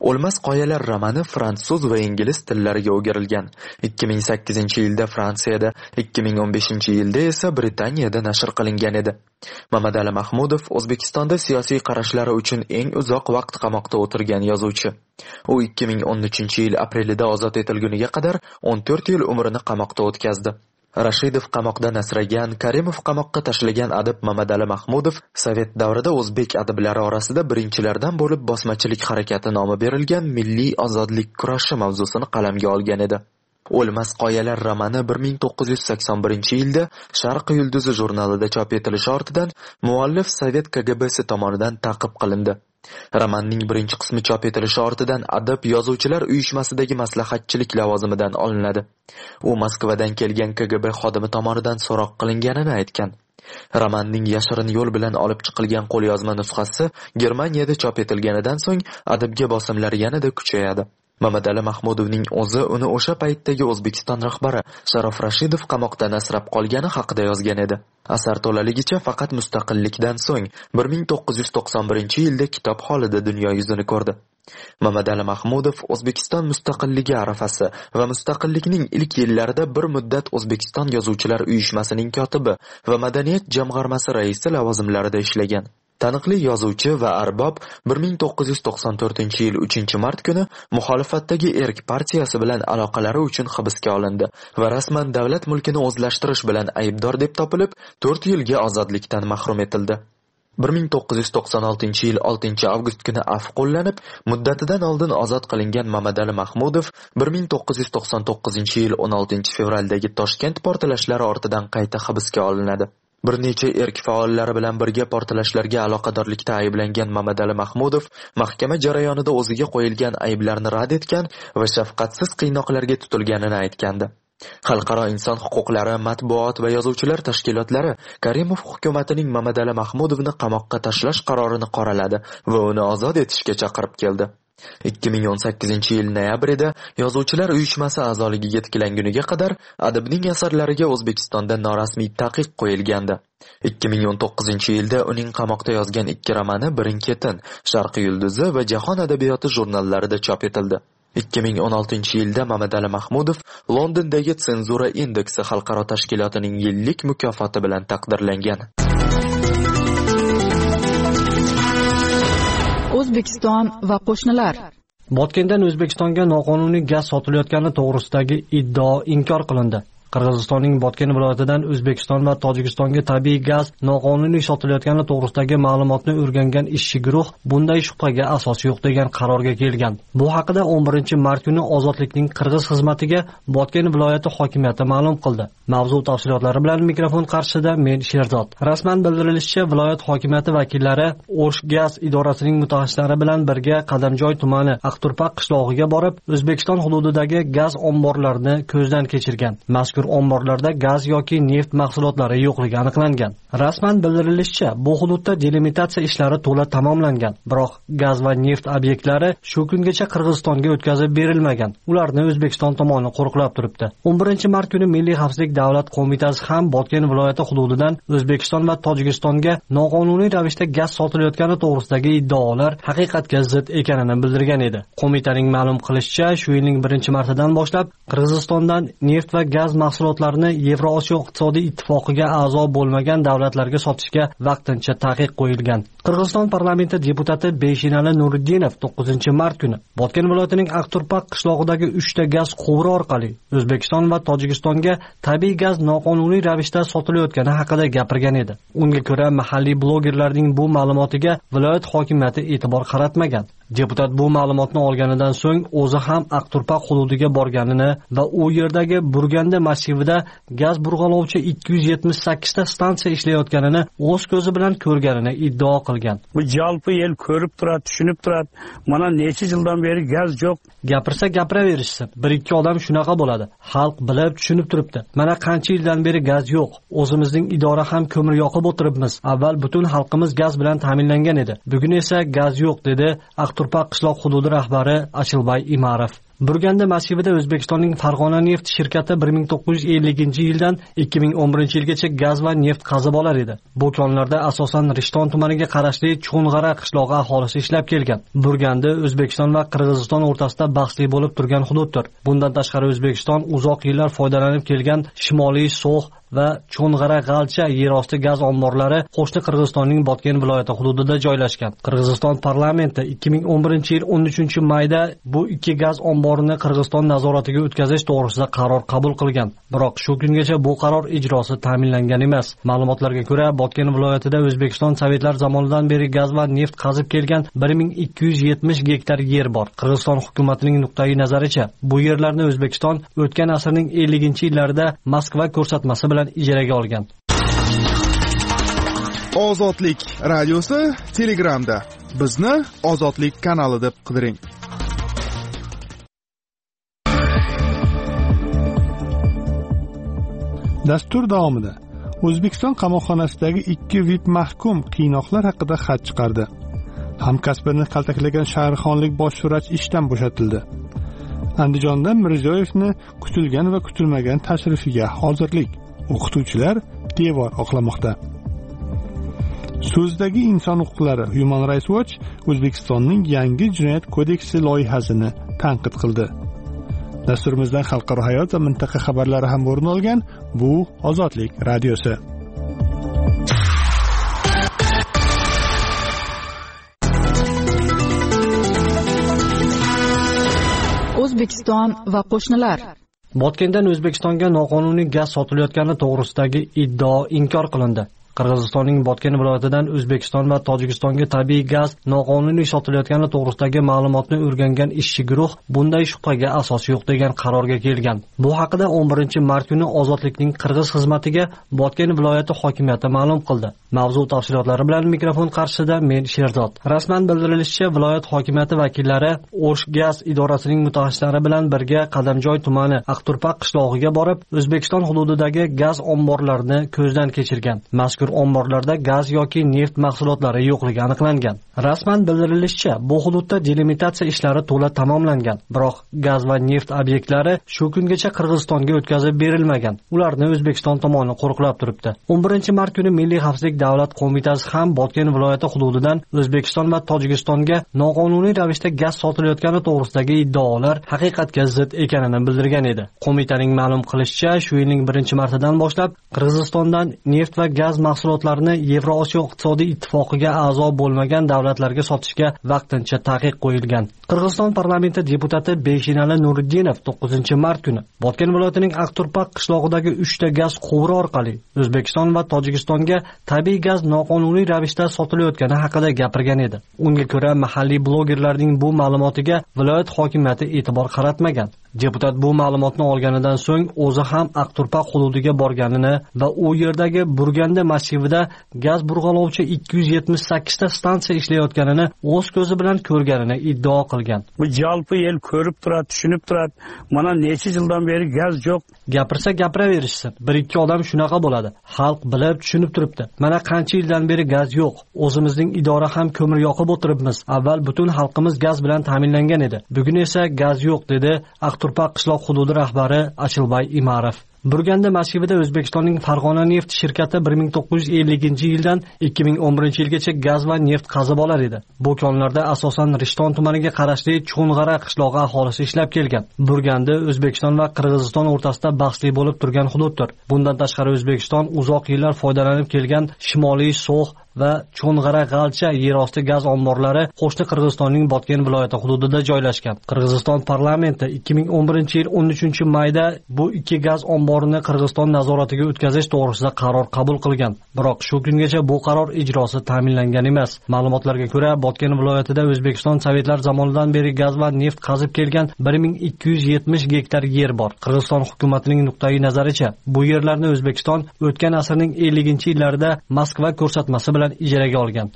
O'lmas qoyalar romani fransuz va ingliz tillariga o'girilgan. ikki ming sakkizinchi yilda Fransiyada, ikki ming o'n beshinchi yilda esa Britaniyada nashr qilingan edi. Mamadali Mahmudov O'zbekistonda siyosiy qarashlari uchun eng uzoq vaqt qamoqda o'tirgan yozuvchi. U ikki ming o'n uchinchi yil aprelida ozod etilguniga qadar o'n to'rt yil umrini qamoqda o'tkazdi. Rashidov qamoqdan asragan, Karimov qamoqqa tashlagan adib Mamadali Mahmudov Sovet davrida o'zbek adiblari orasida birinchilardan bo'lib bosmachilik harakati nomi berilgan milliy ozodlik kurashi mavzusini qalamga olgan edi. O'lmas qoyalar romani bir ming to'qqiz yuz sakson birinchi yilda Sharq yulduzi jurnalida chop etilishi ortidan muallif Sovet K G B'si tomonidan ta'qib qilindi. Romanning birinchi qismi chop etilishi ortidan adib yozuvchilar uyushmasidagi maslahatchilik lavozimidan olinadi. U Moskvadan kelgan K G B xodimi tomonidan so'roq qilinganini aytgan. Romanning yashirin yo'l bilan olib chiqilgan qo'lyozma nusxasi Germaniyada chop etilganidan so'ng adibga bosimlar yanada kuchayadi. Mamadali Mahmudovning o'zi uni o'sha paytdagi O'zbekiston rahbari Sharof Rashidov qamoqdan asrab qolgani haqida yozgan edi. Asar to'laligicha faqat mustaqillikdan so'ng bir ming to'qqiz yuz to'qson birinchi yilda kitob holida dunyo yuzini ko'rdi. Mamadali Mahmudov O'zbekiston mustaqilligi arafasi va mustaqillikning ilk yillarida bir muddat O'zbekiston yozuvchilar uyushmasining kotibi va madaniyat jamg'armasi raisi lavozimlarida ishlagan. Taniqli yozuvchi va arbob bir ming to'qqiz yuz to'qson to'rtinchi yil uchinchi mart kuni muxolifatdagi Erk partiyasi bilan aloqalari uchun hibsga olindi va rasman davlat mulkini o'zlashtirish bilan aybdor deb topilib, to'rt yilga ozodlikdan mahrum etildi. bir ming to'qqiz yuz to'qson oltinchi yil oltinchi avgust kuni afv qo'llanib, muddatidan oldin ozod qilingan Mamadali Mahmudov bir ming to'qqiz yuz to'qson to'qqizinchi yil o'n oltinchi fevraldagi Toshkent portlashlari ortidan qayta hibsga olinadi. Bir necha erk faollari bilan birga portlashlarga aloqadorlikda ayblangan Mamadali Mahmudov mahkama jarayonida o'ziga qo'yilgan ayblarni rad etgan va shafqatsiz qiynoqlarga tutilganini aytgandi. Xalqaro inson huquqlari, matbuot va yozuvchilar tashkilotlari Karimov hukumatining Mamadali Mahmudovni qamoqqa tashlash qarorini qoraladi va uni ozod etishga chaqirib keldi. ikki ming o'n sakkizinchi yil noyabrida yozuvchilar uyushmasi a'zoligiga tiklanguniga qadar adibning asarlariga O'zbekistonda norasmiy taqiq qo'yilgandi. ikki ming o'n to'qqizinchi yilda uning qamoqda yozgan ikki romani Birin-ketin, Sharq yulduzi va Jahon adabiyoti jurnallarida chop etildi. ikki ming o'n oltinchi yilda Mamadali Mahmudov Londondagi Senzura indeksi xalqaro tashkilotining yillik mukofoti bilan taqdirlangan. O'zbekiston va qo'shnilar. Botkendan O'zbekistonga noqonuniy gaz sotilayotgani to'g'risidagi iddao inkor qilindi. Qirg'izistonning Botken viloyatidan O'zbekiston va Tojikistonga tabiiy gaz noqonuniy sotilayotgani to'g'risidagi ma'lumotni o'rgangan ishchi guruh bunday shubhaga asos yo'q degan qarorga kelgan. Bu haqida o'n birinchi mart kuni Ozodlikning Qirg'iz xizmatiga Botken viloyati hokimiyati ma'lum qildi. Mavzu tafsilotlari bilan mikrofon qarshisida men Sherzod. Rasman bildirilishicha, viloyat hokimiyati vakillari O'sh gaz idorasining mutaxassislari bilan birga Qadamjoy tumani Aqturpaq qishlog'iga borib, O'zbekiston hududidagi gaz omborlarini ko'zdan kechirgan. Mazkur omborlarda gaz yoki neft mahsulotlari yo'qligi aniqlangan. Rasman bildirilishicha, bu hududda delimitatsiya ishlari to'la tamomlangan. Biroq gaz va neft obyektlari shu kungacha Qirg'izistonga o'tkazib berilmagan. Ularni O'zbekiston tomoni qo'riqlab turibdi. o'n birinchi mart kuni Milliy xavfsizlik davlat qo'mitasi ham Botken viloyati hududidan O'zbekiston va Tojikistonga noqonuniy ravishda gaz sotilayotgani to'g'risidagi iddaolar haqiqatga zid ekanini bildirgan edi. Qo'mitaning ma'lum qilishicha, shu yilning birinchi martidan boshlab Qirg'izistondan neft va gaz mahsulotlarini Yevrosiyo iqtisodiy ittifoqiga a'zo bo'lmagan davlatlarga sotishga vaqtincha taqiq qo'yilgan. Qirg'iziston parlamenti deputati Beshinali Nuriddinov to'qqizinchi mart kuni Botken viloyatining Aqturpaq qishlog'idagi uchta gaz quvuri orqali O'zbekiston va Tojikistonga tabiiy gaz noqonuniy ravishda sotilayotgani haqida gapirgan edi. Unga ko'ra, mahalliy blogerlarning bu ma'lumotiga viloyat hokimiyati e'tibor qaratmagan. Deputat bu ma'lumotni olganidan so'ng o'zi ham Aqturpaq hududiga borganini va u yerdagi Burganda massivida gaz burg'alovchi ikki yuz yetmish sakkiz ta stansiya ishlayotganini o'z ko'zi bilan ko'rganini iddao qilgan. Bu jalpi el ko'rib turadi, tushunib turadi. Mana necha yildan beri gaz yo'q. Gapirsa gapiraverishsin. Bir ikki odam shunaqa bo'ladi. Xalq bilib, tushunib turibdi. Mana qancha yildan beri gaz yo'q. O'zimizning idora ham ko'mir yoqib o'tiribmiz. Avval butun xalqimiz gaz bilan ta'minlangan edi. Bugun esa gaz yo'q, dedi Aqturpaq qishloq hududi rahbari Achilbay Imarov. Burganda massivida O'zbekistonning Farg'ona neft shirkati bir ming to'qqiz yuz ellinchi yildan ikki ming o'n birinchi yilgacha gaz va neft qazib olar edi. Bu konlarda asosan Rishton tumaniga qarashli Cho'ng'ara qishlog'i aholisi ishlab kelgan. Burganda O'zbekiston va Qirg'iziston o'rtasida bahsli bo'lib turgan hududdir. Bundan tashqari O'zbekiston uzoq yillar foydalanib kelgan Shimoliy So'x va Cho'ng'ara G'alcha yerosti gaz omborlari qo'shni Qirg'izistonning Botken viloyati hududida joylashgan. Qirg'iziston parlamenti ikki ming o'n birinchi yil o'n uchinchi mayda bu ikki gaz omborini Qirg'iziston nazoratiga o'tkazish to'g'risida qaror qabul qilgan. Biroq shu kungacha bu qaror ijrosi ta'minlangan emas. Ma'lumotlarga ko'ra, Botken viloyatida O'zbekiston sovetlar zamonidan beri gaz va neft qazib kelgan bir ming ikki yuz yetmish gektar yer bor. Qirg'iziston hukumatining nuqtai nazaricha, bu yerlarni O'zbekiston o'tgan asrning elliginchi yillarida Moskva ko'rsatmasi bilan ijaraga olgan. Ozodlik radiosi Telegramda. Bizni Ozodlik kanali deb qidiring. Dastur davomida O'zbekiston qamoqxonasidagi ikki V I P mahkum qiynoqlar haqida xat chiqardi. Hamkasbini kaltaklagan shaharxonlik bosh vrach ishdan bo'shatildi. Andijonda Mirziyoyevni kutilgan va kutilmagan tashrifiga hozirlik. O'qituvchilar devor oqlamoqda. So'zdagi inson huquqlari Human Rights Watch O'zbekistonning yangi jinoyat kodeksi loyihasini tanqid qildi. Dasturimizdan xalqaro hayot va mintaqa xabarlari ham o'rin olgan. Bu Ozodlik radiosi. O'zbekiston va qo'shnilar. Botkendan O'zbekistonga noqonuniy gaz sotilayotgani to'g'risidagi iddao inkor qilindi. Qirg'izistonning Botken viloyatidan O'zbekiston va Tojikistonga tabiiy gaz noqonuniy sotilayotgani to'g'risidagi ma'lumotni o'rgangan ishchi guruh bunday shubhaga asos yo'q degan qarorga kelgan. Bu haqida o'n birinchi mart kuni Ozodlikning Qirg'iz xizmatiga Botken viloyati hokimiyati ma'lum qildi. Mavzu tafsilotlari bilan mikrofon qarshisida men Sherzod. Rasman bildirilishicha, viloyat hokimiyati vakillari O'sh gaz idorasining mutaxassislari bilan birga Qadamjoy tumani Aqturpaq qishlog'iga borib, O'zbekiston hududidagi gaz omborlarini ko'zdan kechirgan. Mazkur omborlarda gaz yoki neft mahsulotlari yo'qligi aniqlangan. Rasman bildirilishicha, bu hududda delimitatsiya ishlari to'la tamomlangan. Biroq gaz va neft obyektlari shu kungacha Qirg'izistonga o'tkazib berilmagan. Ularni O'zbekiston tomoni qo'riqlab turibdi. o'n birinchi mart kuni Milliy xavfsizlik davlat qo'mitasi ham Botken viloyati hududidan O'zbekiston va Tojikistonga noqonuniy ravishda gaz sotilayotgani to'g'risidagi iddaolar haqiqatga zid ekanini bildirgan edi. Qo'mitaning ma'lum qilishicha, shu yilning birinchi martidan boshlab Qirg'izistondan neft va gaz mahsulotlarini Yevrosiyo iqtisodiy ittifoqiga a'zo bo'lmagan davlatlarga sotishga vaqtincha taqiq qo'yilgan. Qirg'iziston parlamenti deputati Beshinali Nuriddinov to'qqizinchi mart kuni Botken viloyatining Aqturpaq qishlog'idagi uchta gaz quvuri orqali O'zbekiston va Tojikistonga tabiiy gaz noqonuniy ravishda sotilayotgani haqida gapirgan edi. Unga ko'ra, mahalliy blogerlarning bu ma'lumotiga viloyat hokimiyati e'tibor qaratmagan. Deputat bu ma'lumotni olganidan so'ng o'zi ham Aqturpaq hududiga borganini va u yerdagi Burganda massivida gaz burg'alovchi ikki yuz yetmish sakkiz ta stansiya ishlayotganini o'z ko'zi bilan ko'rganini iddao qilgan. Bu jalpi el ko'rib turadi, tushunib turadi. Mana necha yildan beri gaz yo'q. Gapirsa gapiraverishsin. Bir ikki odam shunaqa bo'ladi. Xalq bilib, tushunib turibdi. Mana qancha yildan beri gaz yo'q. O'zimizning idora ham ko'mir yoqib o'tiribmiz. Avval butun xalqimiz gaz bilan ta'minlangan edi. Bugun esa gaz yo'q, dedi Aqturpaq qishloq hududi rahbari Achilbay Imarov. Burganda massivida O'zbekistonning Farg'ona neft shirkati bir ming to'qqiz yuz ellinchi yildan ikki ming o'n birinchi yilgacha gaz va neft qazib olar edi. Bu konlarda asosan Rishton tumaniga qarashli Cho'ng'ara qishlog'i aholisi ishlab kelgan. Burganda O'zbekiston va Qirg'iziston o'rtasida bahsli bo'lib turgan hududdir. Bundan tashqari O'zbekiston uzoq yillar foydalanib kelgan Shimoliy So'x va Cho'ng'ara G'alcha yerosti gaz omborlari qo'shni Qirg'izistonning Botken viloyati hududida joylashgan. Qirg'iziston parlamenti ikki ming o'n birinchi yil o'n uchinchi mayda bu ikki gaz omborini Qirg'iziston nazoratiga o'tkazish to'g'risida qaror qabul qilgan. Biroq shu kungacha bu qaror ijrosi ta'minlangan emas. Ma'lumotlarga ko'ra, Botken viloyatida O'zbekiston sovetlar zamonidan beri gaz va neft qazib kelgan bir ming ikki yuz yetmish gektar yer bor. Qirg'iziston hukumatining nuqtai nazaricha, bu yerlarni O'zbekiston o'tgan asrning elliginchi yillarida Moskva ko'rsatmasi bilan ijaraga olgan.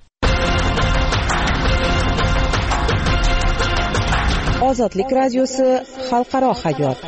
Ozodlik radiosi xalqaro hayot.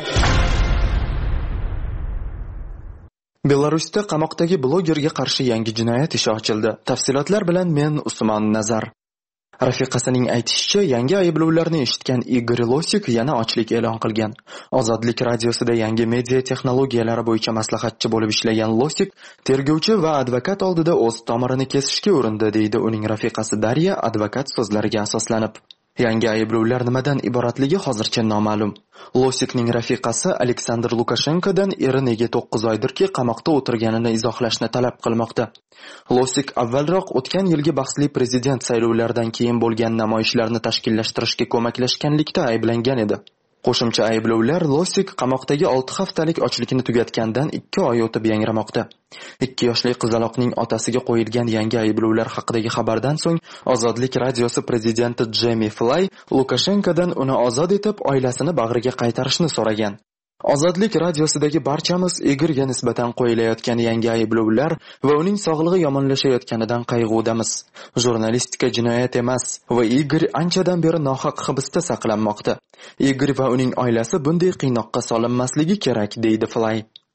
Belarusda qamoqdagi blogerga qarshi yangi jinoyat ishi ochildi. Tafsilotlar bilan men Usmon Nazar. Rafiqasining aytishicha, yangi ayblovlarni eshitgan Igor Losik yana ochlik e'lon qilgan. Ozodlik radiosida yangi media texnologiyalari bo'yicha maslahatchi bo'lib ishlagan Losik tergovchi va advokat oldida o'z tomirini kesishga urindi, deydi uning rafiqasi Darya advokat so'zlariga asoslanib. Yangi ayblovlar nimadan iboratligi hozircha noma'lum. Losikning rafiqasi Aleksandr Lukashenkodan eri nega to'qqiz oydirki qamoqda o'tirganini izohlashni talab qilmoqda. Losik avvalroq o'tgan yilgi bahsli prezident saylovlaridan keyin bo'lgan namoyishlarni tashkillashtirishga ko'maklashganlikda ayblangan edi. Qo'shimcha ayblovlar Losik qamoqdagi olti haftalik ochlikni tugatgandan ikki oy o'tib yangramoqda. ikki yoshli qizaloqning otasiga qo'yilgan yangi ayblovlar haqidagi xabardan so'ng Ozodlik radiosi prezidenti Jemi Fly Lukashenkodan uni ozod etib, oilasini bag'riga qaytarishni so'ragan. Ozodlik radiosidagi barchamiz Igorga nisbatan qo'yilayotgan yangi ayblovlar va uning sog'lig'i yomonlashayotganidan qayg'udamiz. Jurnalistika jinoyat emas va Igor anchadan beri nohaq hibsda saqlanmoqda. Igor va uning oilasi bunday qiynoqqa solinmasligi kerak, deydi Fly.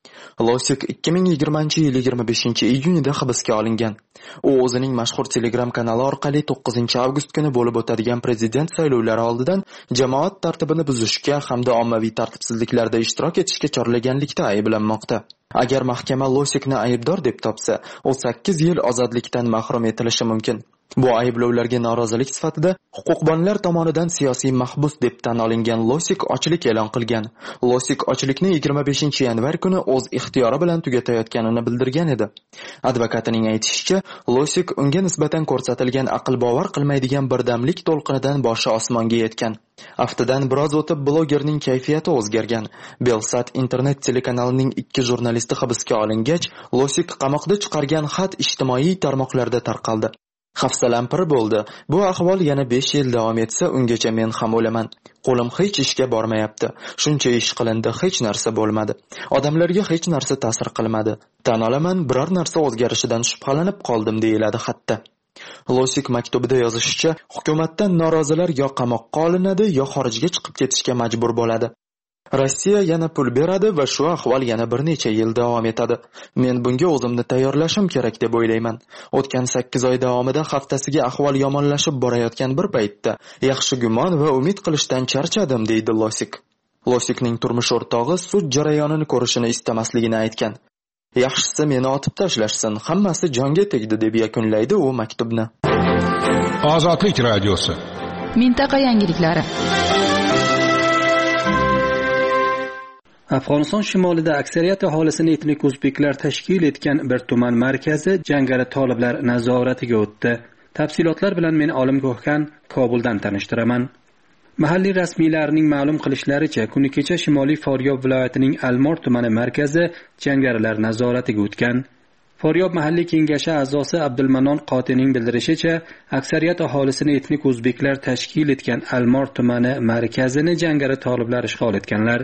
Losik ikki ming yigirmanchi yil yigirma beshinchi iyunida hibsga olingan. U o'zining mashhur Telegram kanali orqali to'qqizinchi avgust kuni bo'lib o'tadigan prezident saylovlari oldidan jamoat tartibini buzishga hamda ommaviy tartibsizliklarda ishtirok etishga chorlaganlikda ayblanmoqda. Agar mahkama Losikni aybdor deb topsa, u sakkiz yil ozodlikdan mahrum etilishi mumkin. Bu ayblovlarga norozilik sifatida huquqbonlar tomonidan siyosiy mahbus deb tan olingan Losik ochlik e'lon qilgan. Losik ochlikni yigirma beshinchi yanvar kuni o'z ixtiyori bilan tugatayotganini bildirgan edi. Advokatining aytishicha, Losik unga nisbatan ko'rsatilgan aql bovar qilmaydigan birdamlik to'lqinidan boshi osmonga yetgan. Haftadan biroz o'tib blogerning kayfiyati o'zgargan. Belsat internet telekanalining ikki jurnalisti hibsga olingach, Losik qamoqda chiqargan xat ijtimoiy tarmoqlarda tarqaldi. Hafsalam pir bo'ldi. Bu ahvol yana besh yil davom etsa, ungacha men ham o'laman. Qo'lim hech ishga bormayapti. Shuncha ish qilindi, hech narsa bo'lmadi. Odamlarga hech narsa ta'sir qilmadi. Tan olaman, biror narsa o'zgarishidan shubhalanib qoldim, deyiladi xatda. Losik maktubida yozishicha, hukumatdan norozilar yo qamoqqa olinadi, yo xorijga chiqib ketishga majbur bo'ladi. Rossiya yana pul beradi va shu ahvol yana bir necha yil davom etadi. Men bunga o'zimni tayyorlashim kerak deb o'ylayman. O'tgan sakkiz oy davomida haftasiga ahvol yomonlashib borayotgan bir paytda yaxshi gumon va umid qilishdan charchadim, deydi Losik. Losikning turmush o'rtog'i sud jarayonini ko'rishini istamasligini aytgan. Yaxshisi meni otib tashlashsin, hammasi jonga tegdi, deb yakunlaydi u maktubni. Ozodlik radiosi. Mintaqa yangiliklari. Afg'oniston shimolida aksariyat aholisini etnik o'zbeklar tashkil etgan bir tuman markazi jangari toliblar nazoratiga o'tdi. Tafsilotlar bilan men Olim Ko'hkan Kobuldan tanishtiraman. Mahalliy rasmiylarning ma'lum qilishlaricha, kuni kecha Shimoliy Foryob viloyatining Almor tumani markazi jangarilar nazoratiga o'tgan. Foryob mahalliy kengashi a'zosi Abdulmanon Qotining bildirishicha, aksariyat aholisini etnik o'zbeklar tashkil etgan Almor tumani markazini jangari toliblar ishg'ol etganlar.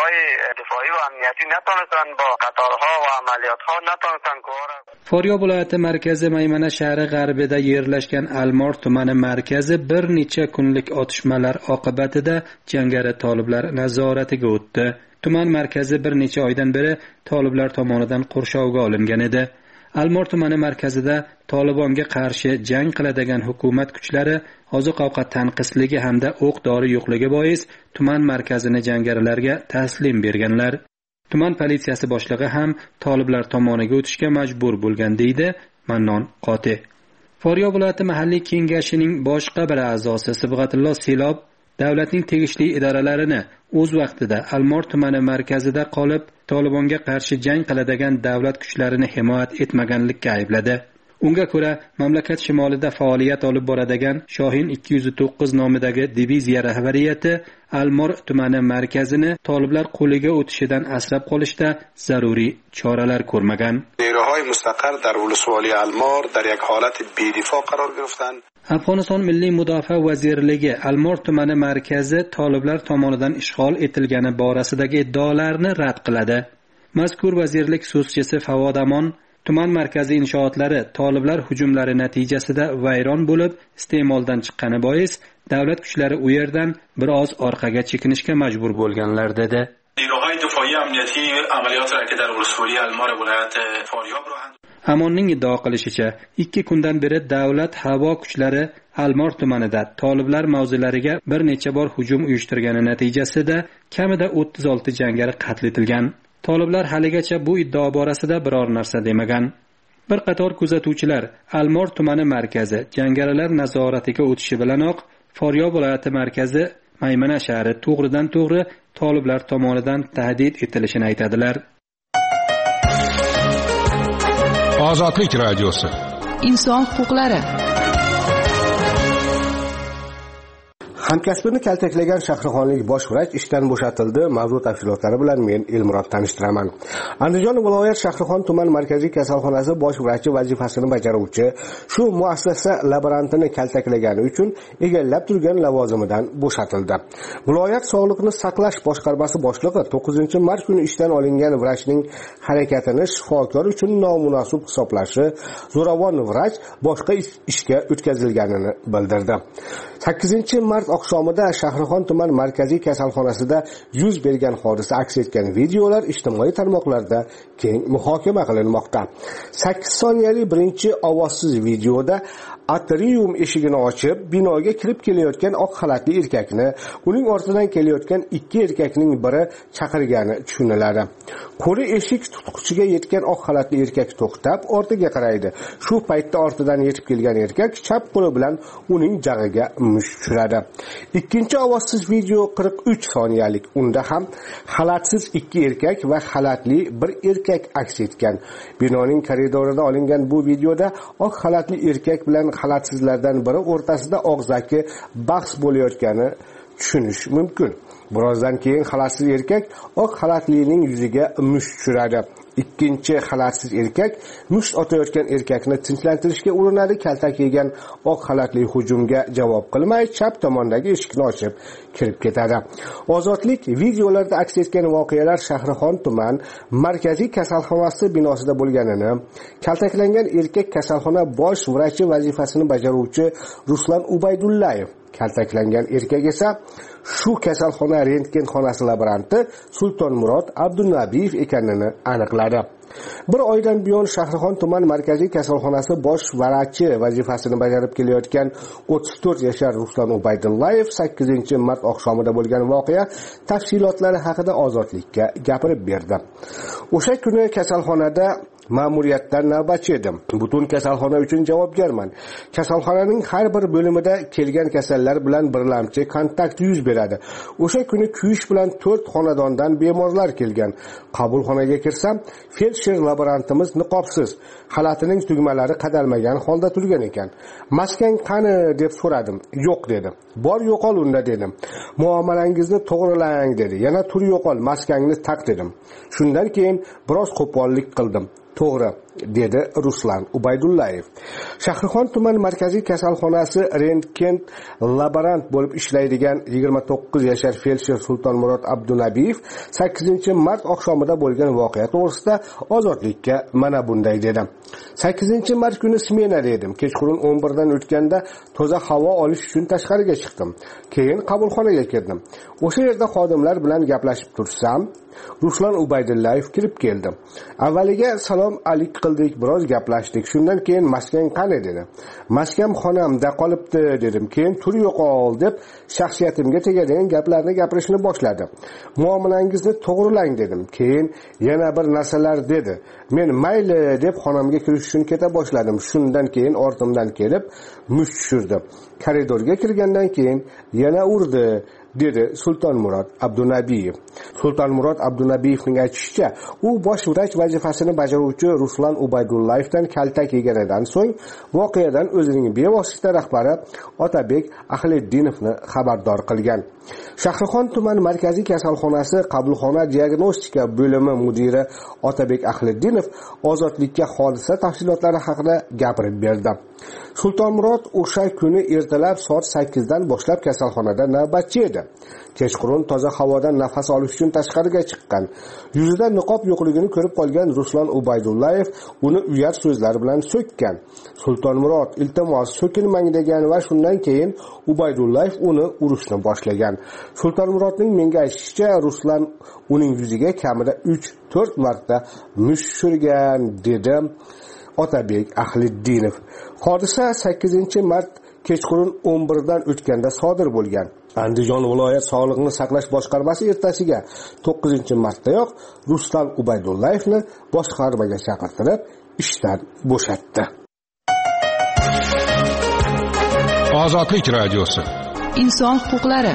Foryob viloyati markazi Maymana shahri g'arbida yerlashgan Almor tumani markazi bir necha kunlik otishmalar oqibatida jangari toliblar nazoratiga o'tdi. Tuman markazi bir necha oydan beri toliblar tomonidan qurshovga olingan edi. Almor tumani markazida Tolibonga qarshi jang qiladigan hukumat kuchlari oziq-ovqat tanqisligi hamda o'q-dori yo'qligi bois tuman markazini jangarilarga taslim berganlar. Tuman politsiyasi boshlig'i ham toliblar tomoniga o'tishga majbur bo'lgan, deydi Mannon Qoti. Foryob viloyati mahalliy kengashining boshqa bir a'zosi Sibg'atullo Selob davlatning tegishli idoralarini o'z vaqtida Almor tumani markazida qolib Tolibonga qarshi jang qiladigan davlat kuchlarini himoya etmaganlikka aybladi. Unga ko'ra, mamlakat shimolida faoliyat olib boradigan Shohin ikki yuz to'qqiz nomidagi diviziya rahbariyati Almor tumani markazini toliblar qo'liga o'tishidan asrab qolishda zaruriy choralar ko'rmagan. نیروهای مستقر در ولسوالی المار در یک حالت بی‌دفاع قرار گرفتند. Afg'oniston Milliy mudofaa vazirligi Almor tumani markazi toliblar tomonidan ishg'ol etilgani borasidagi iddaolarni rad qiladi. Mazkur vazirlik so'zchisi Favod Amon tuman markazi inshootlari toliblar hujumlari natijasida vayron bo'lib, iste'moldan chiqqani bois davlat kuchlari u yerdan biroz orqaga chekinishga majbur bo'lganlar dedi. نیروهای دفاعی امنیتی عملیات را که در ولسوالی المار ولایت فاریاب را Amonning iddao qilishicha, ikki kundan beri davlat havo kuchlari Almor tumanida toliblar mavzilariga bir necha bor hujum uyushtirgani natijasida kamida o'ttiz olti jangari qatl etilgan. Toliblar haligacha bu iddao borasida biror narsa demagan. Bir qator kuzatuvchilar Almor tumani markazi jangarilar nazoratiga o'tishi bilanoq Foryob viloyati markazi Maymana shahri to'g'ridan to'g'ri toliblar tomonidan tahdid etilishini aytadilar. Ozodlik radiosi. Inson huquqlari. Hamkasbini kaltaklagan Shahrixonlik bosh vrach ishdan bo'shatildi. Mavzu tafsilotlari bilan men Elmurod tanishtiraman. Andijon viloyat Shahrixon tuman markaziy kasalxonasi bosh vrachi vazifasini bajaruvchi shu muassasa laborantini kaltaklagani uchun egallab turgan lavozimidan bo'shatildi. Viloyat sog'liqni saqlash boshqarmasi boshlig'i to'qqizinchi mart kuni ishdan olingan vrachning harakatini shifokor uchun nomunosib hisoblashi, zo'ravon vrach boshqa ishga o'tkazilganini bildirdi. sakkizinchi mart oqshomida Shahrixon tuman markaziy kasalxonasida yuz bergan hodisa aks etgan videolar ijtimoiy tarmoqlarda keng muhokama qilinmoqda. sakkiz soniyalik birinchi ovozsiz videoda atrium eshigini ochib, binoga kirib kelayotgan oq xalatli erkakni, uning ortidan kelayotgan ikki erkakning biri chaqirgani tushuniladi. Qo'li eshik tutqichiga yetgan oq xalatli erkak to'xtab, ortiga qaraydi. Shu paytda ortidan yetib kelgan erkak chap qo'li bilan uning jag'iga musht tushiradi. Ikkinchi ovozsiz video qirq uch soniyalik. Unda ham xalatsiz ikki erkak va xalatli bir erkak aks etgan. Binoning koridorida olingan bu videoda oq xalatli erkak bilan xalatsizlardan biri o'rtasida og'zaki bahs bo'layotgani tushunish mumkin. Birozdan keyin xalatsiz erkak oq xalatlining yuziga musht tushiradi. Ikkinchi xalatsiz erkak musht otayotgan erkakni tinchlantirishga urinadi. Kaltak yegan oq xalatli hujumga javob qilmay chap tomondagi eshikni ochib kirib ketadi. Ozodlik videolarda aks etgan voqealar Shahrixon tuman markaziy kasalxonasi binosida bo'lganini, kaltaklangan erkak kasalxona bosh vrachi vazifasini bajaruvchi Ruslan Ubaydullayev, kaltaklangan erkak esa shu kasalxona rentgen xonasi laboranti Sultonmurod Abdunabiyev ekanini aniqladi. Bir oydan buyon Shahrixon tuman markaziy kasalxonasi bosh vrachi vazifasini bajarib kelayotgan o'ttiz to'rt yashar Ruslan Ubaydullayev sakkizinchi mart oqshomida bo'lgan voqea tafsilotlari haqida Ozodlikka gapirib berdi. O'sha kuni kasalxonada ma'muriyatdan navbatchi edim. Butun kasalxona uchun javobgarman. Kasalxonaning har bir bo'limida kelgan kasallar bilan birlamchi kontakt yuz beradi. O'sha kuni kuyish bilan to'rt xonadondan bemorlar kelgan. Qabulxonaga kirsam, feldsher laborantimiz niqobsiz, xalatining tugmalari qadalmagan holda turgan ekan. Maskan qani deb so'radim. Yo'q dedi. Bor yo'qol unda dedim. Muomalangizni to'g'rilang dedi. Yana tur yo'qol, maskangni taq dedim. Shundan keyin biroz qo'pollik qildim. To'g'ri dedi Ruslan Ubaydullayev. Shahrixon tuman markaziy kasalxonasi rentgen laborant bo'lib ishlaydigan yigirma to'qqiz yashar feldsher Sultonmurod Abdunabiyev sakkizinchi mart oqshomida bo'lgan voqea to'g'risida Ozodlikka mana bunday dedi. sakkizinchi mart kuni smenada edim. Kechqurun o'n birdan o'tganda toza havo olish uchun tashqariga chiqdim. Keyin qabulxonaga kirdim. O'sha yerda xodimlar bilan gaplashib tursam, Ruslan Ubaydullayev kirib keldi. Avvaliga salom alik qildik, biroz gaplashdik. Shundan keyin maskan qani dedi. Maskam xonamda qolibdi dedim. Keyin tur yo'qol deb shaxsiyatimga tegadigan gaplarni gapirishni boshladi. Muomalangizni to'g'rilang dedim. Keyin yana bir narsalar dedi. Men mayli deb xonamga kirish uchun keta boshladim. Shundan keyin ortimdan kelib musht tushirdi. Koridorga kirgandan keyin yana urdi dedi Sultonmurod Abdunabiyev. Sultonmurod Abdunabiyevning aytishicha, u bosh vrach vazifasini bajaruvchi Ruslan Ubaydullayevdan kaltak yeganidan so'ng voqeadan o'zining bevosita rahbari Otabek Ahleddinovni xabardor qilgan. Shahrixon tuman markaziy kasalxonasi qabulxona diagnostika bo'limi mudiri Otabek Ahleddinov Ozodlikka hodisa tafsilotlari haqida gapirib berdi. Sultonmurod o'sha kuni ertalab soat sakkizdan boshlab kasalxonada navbatchi edi. Kechqurun toza havodan nafas olish uchun tashqariga chiqqan. Yuzida niqob yo'qligini ko'rib qolgan Ruslan Ubaydullayev uni uyat so'zlar bilan so'kkan. Sultonmurod iltimos so'kilmang degan va shundan keyin Ubaydullayev uni urishni boshlagan. Sultonmurodning menga aytishicha, Ruslan uning yuziga kamida uch to'rt marta musht tushirgan dedi Otabek Ahliddinov. Hodisa sakkizinchi mart kechqurun o'n birdan o'tganda sodir bo'lgan. Andijon viloyat Sog'liqni saqlash boshqarmasi ertasiga to'qqizinchi martdayoq Rustam Ubaydullayevni boshqarmaga chaqirtirib, ishdan bo'shatdi. Ozodlik radiosi. Inson huquqlari.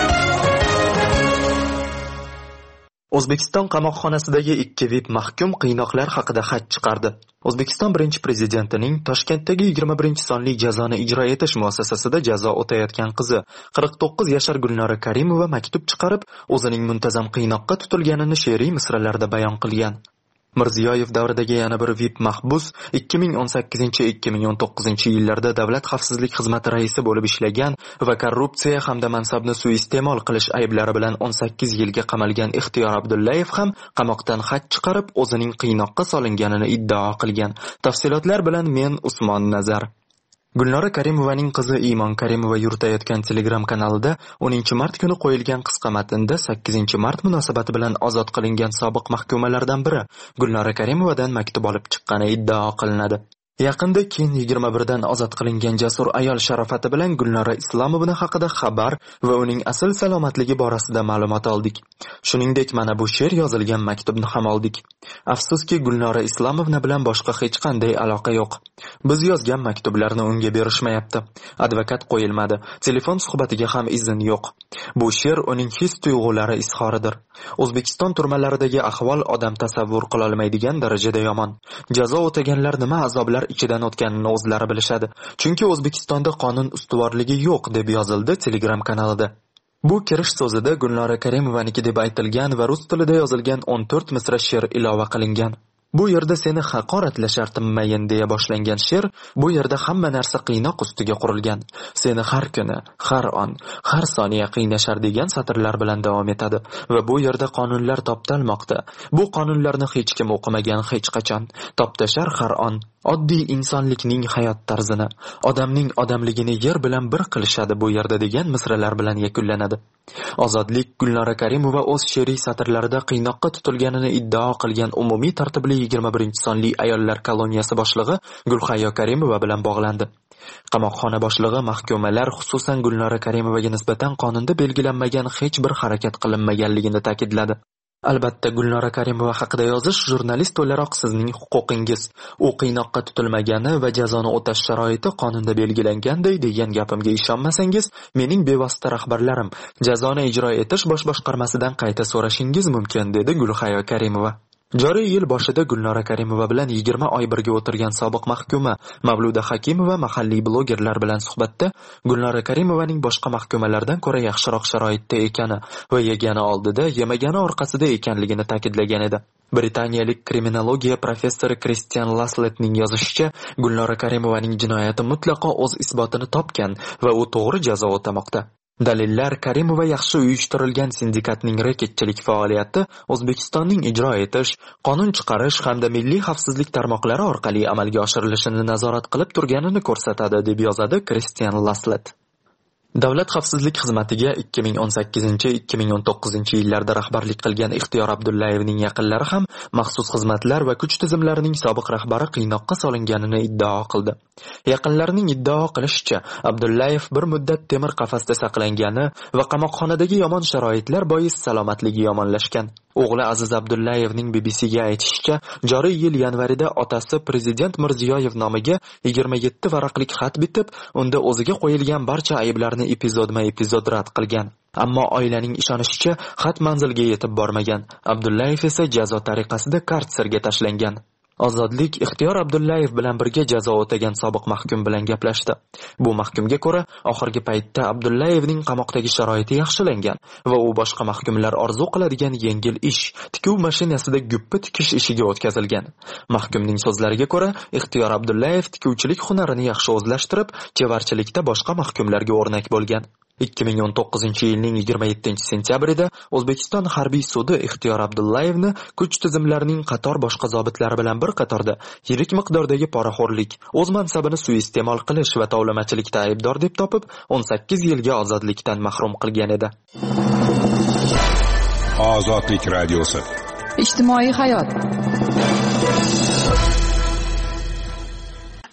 O'zbekiston qamoqxonasidagi ikki V I P mahkum qiynoqlar haqida xat chiqardi. O'zbekiston birinchi prezidentining Toshkentdagi yigirma birinchi sonli jazoni ijro etish muassasasida jazo o'tayotgan qizi qirq to'qqiz yashar Gulnora Karimova maktub chiqarib, o'zining muntazam qiynoqqa tutilganini she'riy misralarda bayon qilgan. Mirziyoyev davridagi yana bir V I P mahbus ikki ming o'n sakkizinchi - ikki ming o'n to'qqizinchi yillarda Davlat xavfsizlik xizmati raisi bo'lib ishlagan va korrupsiya hamda mansabni suiiste'mol qilish ayblari bilan o'n sakkiz yilga qamalgan Ixtiyor Abdullayev ham qamoqdan xat chiqarib, o'zining qiynoqqa solinganini iddao qilgan. Tafsilotlar bilan men Usmon Nazar. Gulnora Karimovaning qizi Iymon Karimova yuritayotgan Telegram kanalida o'ninchi mart kuni qo'yilgan qisqa matnda sakkizinchi mart munosabati bilan ozod qilingan sobiq mahkumalardan biri Gulnora Karimovadan maktub olib chiqqani iddao qilinadi. Yaqinda keyin yigirma birdan ozod qilingan jasur ayol sharofati bilan Gulnora Islomovna haqida xabar va uning asl salomatligi borasida ma'lumot oldik. Shuningdek, mana bu she'r yozilgan maktubni ham oldik. Afsuski, Gulnora Islomovna bilan boshqa hech qanday aloqa yo'q. Biz yozgan maktublarni unga berishmayapti. Advokat qo'yilmadi. Telefon suhbatiga ham izn yo'q. Bu she'r uning his-tuyg'ulari izhoridir. O'zbekiston turmalaridagi ahvol odam tasavvur qila olmaydigan darajada yomon. Jazo o'taganlar nima azoblar ichidan o'tganini o'zlari bilishadi. Chunki O'zbekistonda qonun ustuvorligi yo'q deb yozildi Telegram kanalida. Bu kirish so'zida Gulnora Karimovaniki deb aytilgan va rus tilida yozilgan o'n to'rt misra she'r ilova qilingan. Bu yerda seni haqoratlashar tinmayin deya boshlangan she'r, bu yerda hamma narsa qiynoq ustiga qurilgan. Seni har kuni, har on, har soniya qiynashar degan satrlar bilan davom etadi va bu yerda qonunlar toptalmoqda. Bu qonunlarni hech kim o'qimagan hech qachon. Toptashar har on. Oddiy insonlikning hayot tarzini, odamning odamligini yer bilan bir qilishadi bu yerda degan misralar bilan yakunlanadi. Ozodlik Gulnora Karimova o'z she'riy satrlarida qiynoqqa tutilganini iddao qilgan umumiy tartibli yigirma birinchi sonli ayollar koloniyasi boshlig'i Gulhayo Karimova bilan bog'landi. Qamoqxona boshlig'i mahkumalar, xususan Gulnora Karimovaga nisbatan qonunda belgilanmagan hech bir harakat qilinmaganligini ta'kidladi. Albatta, Gulnora Karimova haqida yozish jurnalist o'laroq sizning huquqingiz. U qiynoqqa tutilmagani va jazoni o'tash sharoiti qonunda belgilanganday degan gapimga ishonmasangiz, mening bevosita rahbarlarim jazoni ijro etish bosh boshqarmasidan qayta so'rashingiz mumkin, dedi Gulhayo Karimova. Joriy yil boshida Gulnora Karimova bilan yigirma oy birga o'tirgan sobiq mahkuma Mavluda Hakimova mahalliy blogerlar bilan suhbatda Gulnora Karimovaning boshqa mahkumalardan ko'ra yaxshiroq sharoitda ekani va yegani oldida, yemagani orqasida ekanligini ta'kidlagan edi. Britaniyalik kriminologiya professori Christian Lasletning yozishicha, Gulnora Karimovaning jinoyati mutlaqo o'z isbotini topgan va u to'g'ri jazo o'tamoqda. Dalillar Karimova yaxshi uyushtirilgan sindikatning reketchilik faoliyati O'zbekistonning ijro etish, qonun chiqarish hamda milliy xavfsizlik tarmoqlari orqali amalga oshirilishini nazorat qilib turganini ko'rsatadi, deb yozadi Christian Laslet. Davlat xavfsizlik xizmatiga ikki ming o'n sakkizinchi - ikki ming o'n to'qqizinchi yillarda rahbarlik qilgan Ixtiyor Abdullayevning yaqinlari ham maxsus xizmatlar va kuch tizimlarining sobiq rahbari qiynoqqa solinganini iddao qildi. Yaqinlarining iddao qilishicha, Abdullayev bir muddat temir qafasda saqlangani va qamoqxonadagi yomon sharoitlar bois salomatligi yomonlashgan. O'g'li Aziz Abdullayevning B B C ga aytishicha, joriy yil yanvarida otasi Prezident Mirziyoyev nomiga yigirma yetti varaqlik xat bitib, unda o'ziga qo'yilgan barcha ayblarni epizodma-epizod rad qilgan. Ammo oilaning ishonishicha, xat manzilga yetib bormagan. Abdullayev esa jazo tariqasida karserga tashlangan. Ozodlik Ixtiyor Abdullayev bilan birga jazo o'tagan sobiq mahkum bilan gaplashdi. Bu mahkumga ko'ra, oxirgi paytda Abdullayevning qamoqdagi sharoiti yaxshilangan va u boshqa mahkumlar orzu qiladigan yengil ish, tikuv mashinasida guppi tikish ishiga o'tkazilgan. Mahkumning so'zlariga ko'ra, Ixtiyor Abdullayev tikuvchilik hunarini yaxshi o'zlashtirib, chevarchilikda boshqa mahkumlarga o'rnak bo'lgan. ikki ming o'n to'qqizinchi yilning yigirma yettinchi sentyabrida O'zbekiston harbiy sudi Ixtiyor Abdullayevni kuch tizimlarining qator boshqa zobitlari bilan bir qatorda yirik miqdordagi poraxo'rlik, o'z mansabini suiiste'mol qilish va tovlamachilikda aybdor deb topib, o'n sakkiz yilga ozodlikdan mahrum qilgan edi. Ozodlik radiosi. Ijtimoiy hayot.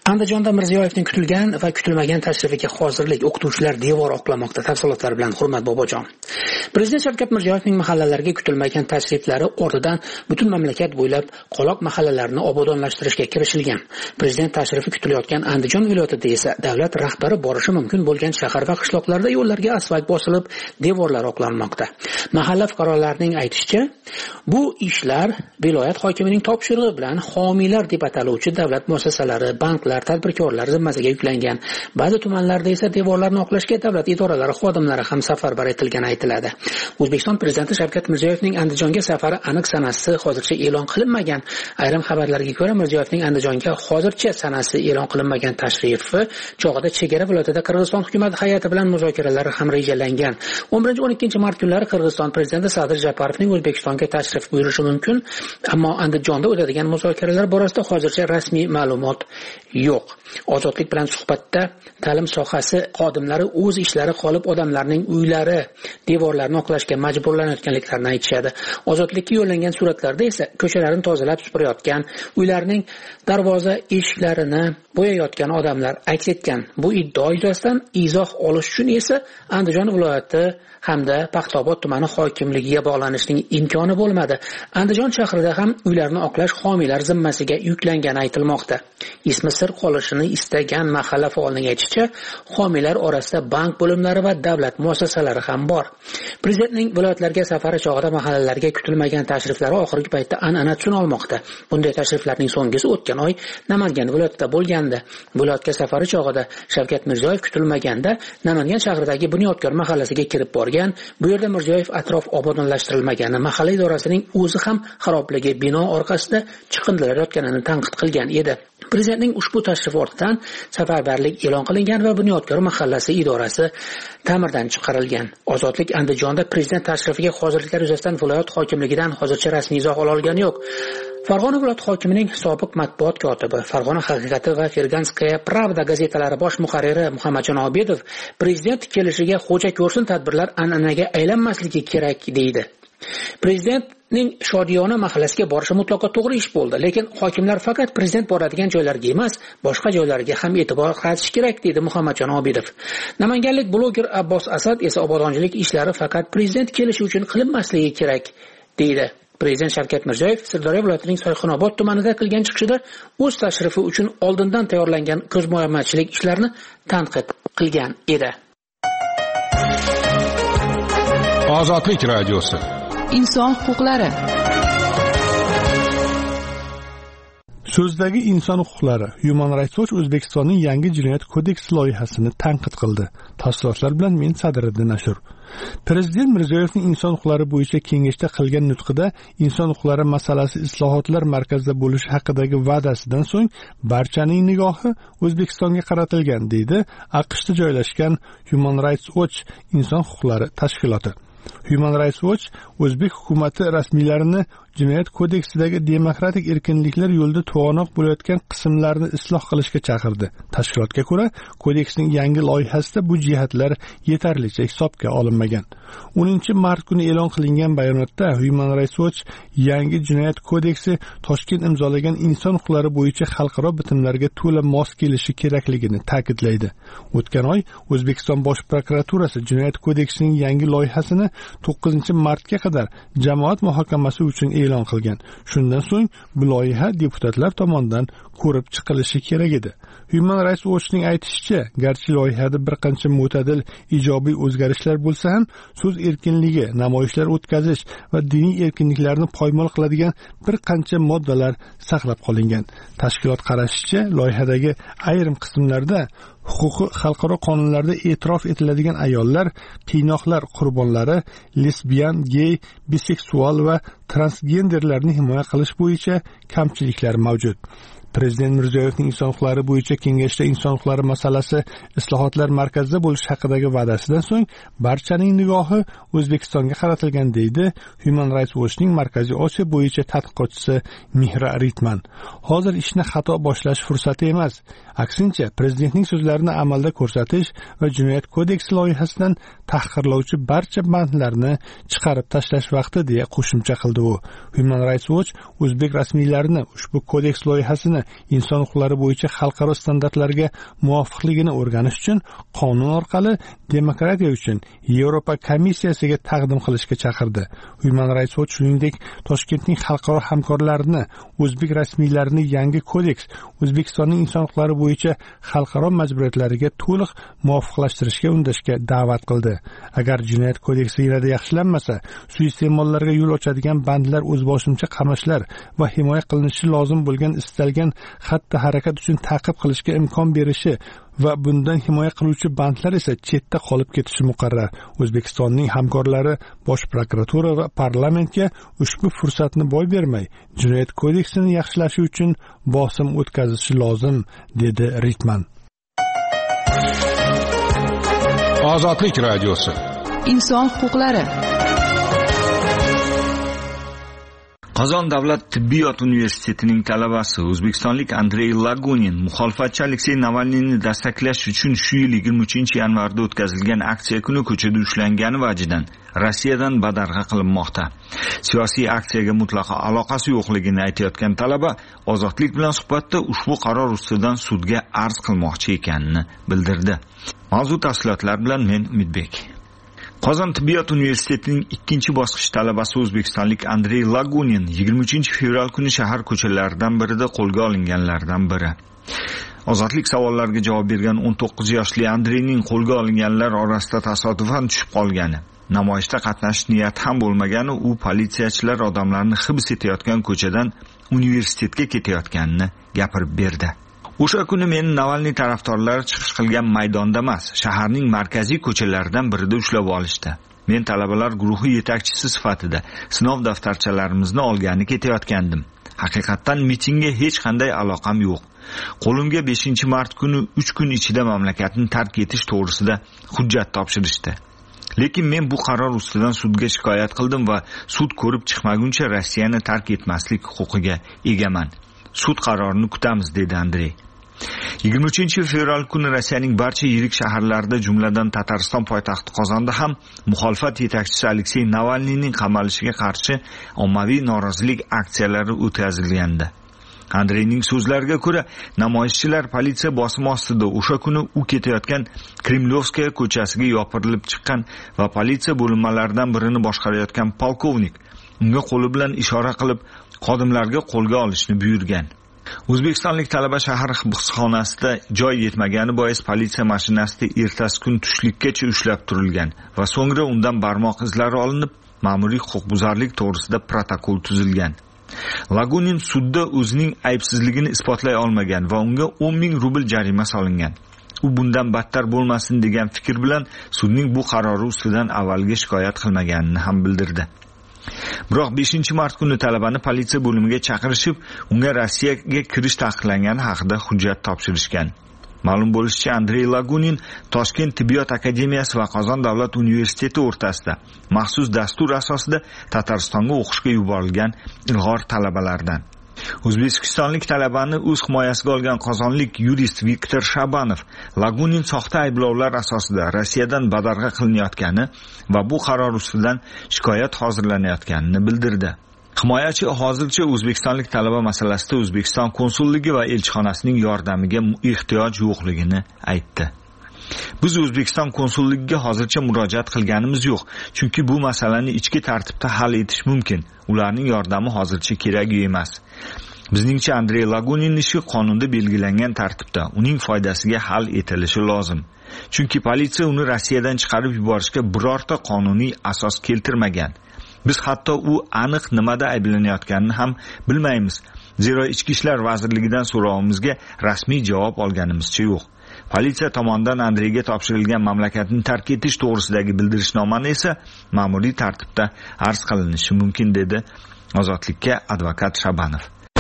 Andijonda Mirziyoyevning kutilgan va kutilmagan tashrifiga hozirlik, o'qituvchilar devor oqlamoqda. Tafsilotlar bilan Hurmat Bobojon. Prezident Shavkat Mirziyoyevning mahallalarga kutilmagan tashriflari ortidan butun mamlakat bo'ylab qoloq mahallalarni obodonlashtirishga kirishilgan. Prezident tashrifi kutilayotgan Andijon viloyatida esa davlat rahbari borishi mumkin bo'lgan shahar va qishloqlarda yo'llarga asfalt bosilib, devorlar oqlanmoqda. Mahalla fuqarolarining aytishicha, bu ishlar viloyat hokimining topshirig'i bilan homiylar deb ataluvchi davlat muassasalari, banklar, tadbirkorlar zimmasiga yuklangan. Ba'zi tumanlarda esa devorlarni oqlashga davlat idoralari xodimlari ham safarbar etilgani aytiladi. O'zbekiston Prezidenti Shavkat Mirziyoyevning Andijonga safari aniq sanasi hozircha e'lon qilinmagan. Ayrim xabarlarga ko'ra, Mirziyoyevning Andijonga hozircha sanasi e'lon qilinmagan tashrifi chog'ida chegara viloyatida Qirg'iziston hukumati hay'ati bilan muzokaralar ham rejalangan. o'n birinchi o'n ikkinchi mart kunlari Qirg'iziston Prezidenti Sadir Japarovning O'zbekistonga tashrif buyurishi mumkin, ammo Andijonda o'tadigan muzokaralar borasida hozircha rasmiy ma'lumot yo'q. Ozodlik bilan suhbatda ta'lim sohasi xodimlari o'z ishlari qolib odamlarning uylari, devorlarini oqlashga majburlanayotganliklarini aytishadi. Ozodlikka yo'llangan suratlarda esa ko'chalarni tozalab supurayotgan, uylarining darvoza eshiklarini bo'yayotgan odamlar aks etgan. Bu iddio yuzasidan izoh olish uchun esa Andijon viloyati hamda Paxtaobod tumani hokimligiga bog'lanishning imkoni bo'lmadi. Andijon shahrida ham uylarni oqlash homiylar zimmasiga yuklangani aytilmoqda. Ismi sir qolishini istagan mahalla faolining aytishicha, homiylar orasida bank bo'limlari va davlat muassasalari ham bor. Prezidentning viloyatlarga safari chog'ida mahallalarga kutilmagan tashriflari oxirgi paytda an'ana tusini olmoqda. Bunday tashriflarning so'nggisi o'tgan oy Namangan viloyatida bo'lgandi. Viloyatga safari chog'ida Shavkat Mirziyoyev kutilmaganda Namangan shahridagi Bunyodkor mahallasiga kirib borgan. Bu yerda Mirziyoyev atrof obodonlashtirilmagani, mahalla idorasining o'zi ham xarobligi bino orqasida chiqindilar yotganini tanqid qilgan edi. Prezidentning ushbu tashrifi ortidan safarbarlik e'lon qilingan va Bunyodkor mahallasi idorasi ta'mirdan chiqarilgan. Ozodlik Andijonda prezident tashrifiga hozirliklar yuzasidan viloyat hokimligidan hozircha rasmiy izoh ola olgani yo'q. Farg'ona viloyat hokimining sobiq matbuot kotibi, Farg'ona haqiqati va Ferganskaya Pravda gazetalari bosh muharriri Muhammadjon Obedov prezident kelishiga xo'ja ko'rsin tadbirlar an'anaga aylanmasligi kerak deydi. Prezidentning Shodiyona mahallasiga borishi mutlaqo to'g'ri ish bo'ldi, lekin hokimlar faqat prezident boradigan joylarga emas, boshqa joylarga ham e'tibor qaratish kerak deydi Muhammadjon Obidov. Namanganlik bloger Abbos Asad esa obodonchilik ishlari faqat prezident kelishi uchun qilinmasligi kerak deydi. Prezident Shavkat Mirziyoyev Sirdaryo viloyatining Soyxonobod tumanida qilgan chiqishida o'z tashrifi uchun oldindan tayyorlangan ko'zbo'yamachilik ishlarini tanqid qilgan edi. Ozodlik radiosi. Inson huquqlari. So'zdagi inson huquqlari. Human Rights Watch O'zbekistonning yangi jinoyat kodeksi loyihasini tanqid qildi. Tafsilotlar bilan men Sadiriddin Ashur. Prezident Mirziyoyevning inson huquqlari bo'yicha kengashda qilgan nutqida inson huquqlari masalasi islohotlar markazida bo'lishi haqidagi va'dasidan so'ng barchaning nigohi O'zbekistonga qaratilgan, deydi AQShda joylashgan Human Rights Watch inson huquqlari tashkiloti. Human Rights Watch O'zbek hukumati rasmiylarini jinoyat kodeksidagi demokratik erkinliklar yo'lida to'g'anoq bo'layotgan qismlarni isloh qilishga chaqirdi. Tashkilotga ko'ra, kodeksning yangi loyihasida bu jihatlar yetarlicha hisobga olinmagan. o'ninchi mart kuni e'lon qilingan bayonotda Human Rights Watch yangi jinoyat kodeksi Toshkent imzolagan inson huquqlari bo'yicha xalqaro bitimlarga to'la mos kelishi kerakligini ta'kidlaydi. O'tgan oy O'zbekiston Bosh prokuraturasi jinoyat kodeksining yangi loyihasini to'qqizinchi martga qadar jamoat muhokamasi uchun e'lon qilgan. Shundan so'ng bu loyiha deputatlar tomonidan ko'rib chiqilishi kerak edi. Human Rights Watch'ning aytishicha, garchi loyihada bir qancha mo'tadil ijobiy o'zgarishlar bo'lsa ham, so'z erkinligi, namoyishlar o'tkazish va diniy erkinliklarni poymol qiladigan bir qancha moddalar saqlab qolingan. Tashkilot qarashicha, loyihadagi ayrim qismlarda huquqi xalqaro qonunlarda e'tirof etiladigan ayollar, qiynoqlar qurbonlari, lesbiyan, gey, biseksual va transgenderlarni himoya qilish bo'yicha kamchiliklar mavjud. Prezident Mirziyoyevning inson huquqlari bo'yicha kengashda inson huquqlari masalasi islohotlar markazida bo'lish haqidagi va'dasidan so'ng barchaning nigohi O'zbekistonga qaratilgan, deydi Human Rights Watch'ning Markaziy Osiyo bo'yicha tadqiqotchisi Mihra Ritman. Hozir ishni xato boshlash fursati emas, aksincha prezidentning so'zlarini amalda ko'rsatish va jinoyat kodeksi loyihasidan tahqirlovchi barcha bandlarni chiqarib tashlash vaqti, deya qo'shimcha qildi. qildi u. Human Rights Watch o'zbek rasmiylarini ushbu kodeks loyihasini inson huquqlari bo'yicha xalqaro standartlarga muvofiqligini o'rganish uchun qonun orqali demokratiya uchun Yevropa komissiyasiga taqdim qilishga chaqirdi. Human Rights Watch shuningdek Toshkentning xalqaro hamkorlarini o'zbek rasmiylarini yangi kodeks O'zbekistonning inson huquqlari bo'yicha xalqaro majburiyatlariga to'liq muvofiqlashtirishga undashga da'vat qildi. Agar jinoyat kodeksi yanada yaxshilanmasa, suiiste'mollarga yo'l ochadigan bandlar, o'zboshimcha qamashlar va himoya qilinishi lozim bo'lgan istalgan xatti-harakat uchun ta'qib qilishga imkon berishi va bundan himoya qiluvchi bandlar esa chetda qolib ketishi muqarrar. O'zbekistonning hamkorlari Bosh prokuratura va parlamentga ushbu fursatni boy bermay, jinoyat kodeksini yaxshilashi uchun bosim o'tkazishi lozim, dedi Ritman. Ozodlik radiosi. Inson huquqlari. Qozon davlat tibbiyot universitetining talabasi o'zbekistonlik Andrey Lagunin muxolifatchi Aleksey Navalniyni dastaqlash uchun shu yil yigirma uchinchi yanvarda o'tkazilgan aksiya kuni ko'chada ushlangani vajidan Rossiyadan badarg'a qilinmoqda. Siyosiy aksiyaga mutlaqo aloqasi yo'qligini aytayotgan talaba Ozodlik bilan suhbatda ushbu qaror ustidan sudga arz qilmoqchi ekanini bildirdi. Mavzu tafsilotlar bilan men Umidbek. Qozon tibbiyot universitetining ikkinchi bosqich talabasi o'zbekistonlik Andrey Lagunin yigirma uchinchi fevral kuni shahar ko'chalaridan birida qo'lga olinganlardan biri. Ozodlik savollariga javob bergan o'n to'qqiz yoshli Andreyning qo'lga olinganlar orasida tasodifan tushib qolgani, namoyishda qatnashish niyati ham bo'lmagani, u politsiyachilar odamlarni hibs etayotgan ko'chadan universitetga ketayotganini gapirib berdi. O'sha kuni meni Navalniy tarafdorlari chiqish qilgan maydonda emas, shaharning markaziy ko'chalaridan birida ushlab olishdi. Men talabalar guruhi yetakchisi sifatida sinov daftarchalarimizni olgani ketayotgandim. Haqiqatan mitingga hech qanday aloqam yo'q. Qo'limga beshinchi mart kuni uch kun ichida mamlakatni tark etish to'g'risida hujjat topshirishdi. Lekin men bu qaror ustidan sudga shikoyat qildim va sud ko'rib chiqmaguncha Rossiyani tark etmaslik huquqiga egaman. Sud qarorini kutamiz, dedi Andrey. yigirma uchinchi fevral kuni Rossiyaning barcha yirik shaharlarida, jumladan Tatariston poytaxti Qozonda ham muxolifat yetakchisi Aleksey Navalniyning qamalishiga qarshi ommaviy norozilik aksiyalari o'tkazilgandi. Andreyning so'zlariga ko'ra, namoyishchilar politsiya bosimi ostida o'sha kuni u ketayotgan Kremlyovskaya ko'chasiga yopirilib chiqqan va politsiya bo'linmalaridan birini boshqarayotgan polkovnik unga qo'li bilan ishora qilib xodimlarga qo'lga olishni buyurgan. O'zbekistonlik talaba shahar hibsxonasida joy yetmagani bois politsiya mashinasida ertasi kun tushlikkacha ushlab turilgan va so'ngra undan barmoq izlari olinib, ma'muriy huquqbuzarlik to'g'risida protokol tuzilgan. Lagunin sudda o'zining aybsizligini isbotlay olmagan va unga o'n ming rubl jarima solingan. U bundan battar bo'lmasin degan fikr bilan sudning bu qarori ustidan avvalga shikoyat qilmaganini ham bildirdi. Biroq beshinchi mart kuni talabani politsiya bo'limiga chaqirishib, unga Rossiyaga kirish taqiqlangani haqida hujjat topshirishgan. Ma'lum bo'lishicha, Andrey Lagunin Toshkent tibbiyot akademiyasi va Qozon davlat universiteti o'rtasida maxsus dastur asosida Tataristonga o'qishga yuborilgan ilg'or talabalardan. O'zbekistonlik talabani o'z himoyasiga olgan qozonlik yurist Viktor Shabanov Lagunin soxta ayblovlar asosida Rossiyadan badarg'a qilinayotgani va bu qaror ustidan shikoyat hozirlanayotganini bildirdi. Himoyachi hozircha O'zbekistonlik talaba masalasida O'zbekiston konsulligi va elchixonasining yordamiga ehtiyoj yo'qligini aytdi. Biz O'zbekiston konsulligiga hozircha murojaat qilganimiz yo'q, chunki bu masalani ichki tartibda hal etish mumkin. Ularning yordami hozircha kerak emas. Bizningcha Andrey Lagunin ishi qonunda belgilangan tartibda uning foydasiga hal etilishi lozim. Chunki politsiya uni Rossiyadan chiqarib yuborishga birorta qonuniy asos keltirmagan. Biz hatto u aniq nimada ayblanayotganini ham bilmaymiz. Zero Ichki ishlar vazirligidan so'rovimizga rasmiy javob olganimizcha yo'q. Politsiya tomonidan Andreyga topshirilgan mamlakatni tark etish to'g'risidagi bildirishnomani esa ma'muriy tartibda arz qilinishi mumkin, dedi Ozodlikka advokat Shabanov.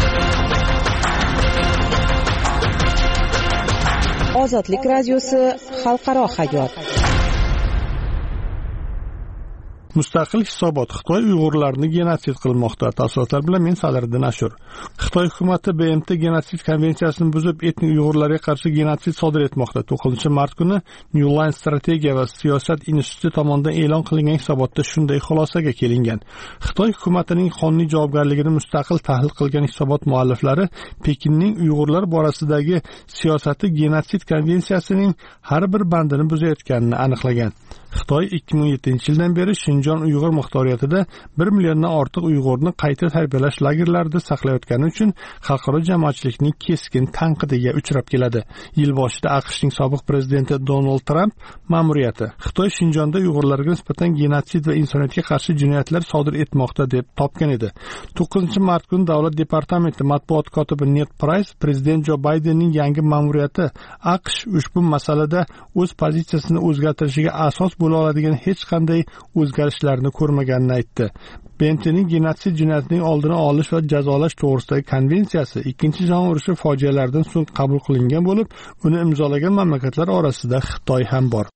Ozodlik radiosi xalqaro hayot. Mustaqil hisobot: Xitoy Uyg'urlarni genotsid qilmoqda. Tafsilotlar bilan men Sadiriddin Ashur. Xitoy hukumati B M T genotsid konvensiyasini buzib, etnik Uyg'urlarga qarshi genotsid sodir etmoqda. to'qqizinchi mart kuni New Line strategiya va siyosat instituti tomonidan e'lon qilingan hisobotda shunday xulosaga kelingan. Xitoy hukumatining qonuniy javobgarligini mustaqil tahlil qilgan hisobot mualliflari Pekinning Uyg'urlar borasidagi siyosati genotsid konvensiyasining har bir bandini buzayotganini aniqlagan. Xitoy ikki ming yettinchi yildan beri Shinjon Uyg'ur muxtoriyatida bir milliondan ortiq Uyg'urni qayta tarbiyalash lagerlarida saqlayotgani uchun xalqaro jamoatchilikning keskin tanqidiga uchrab keladi. Yil boshida AQShning sobiq prezidenti Donald Trump ma'muriyati Xitoy Shinjonda Uyg'urlarga nisbatan genotsid va insoniyatga qarshi jinoyatlar sodir etmoqda deb topgan edi. to'qqizinchi mart kuni Davlat departamenti matbuot kotibi Ned Price prezident Jo Baydenning yangi ma'muriyati AQSh ushbu masalada o'z pozitsiyasini o'zgartirishiga asos bo'la oladigan hech qanday o'zgarishlarni ko'rmaganini aytdi. B M T'ning genotsid jinoyatining oldini olish va jazolash to'g'risidagi konvensiyasi ikkinchi jahon urushi fojialaridan so'ng qabul qilingan bo'lib, uni imzolagan mamlakatlar orasida Xitoy ham bor.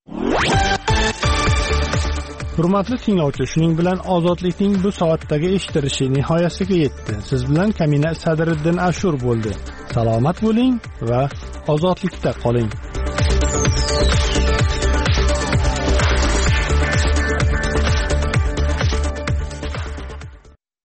Hurmatli tinglovchi, shuning bilan ozodlikning bu soatdagi eshitilishi nihoyasiga yetdi. Siz bilan Kamina Sadiriddin Ashur bo'ldi. Salomat bo'ling va ozodlikda qoling.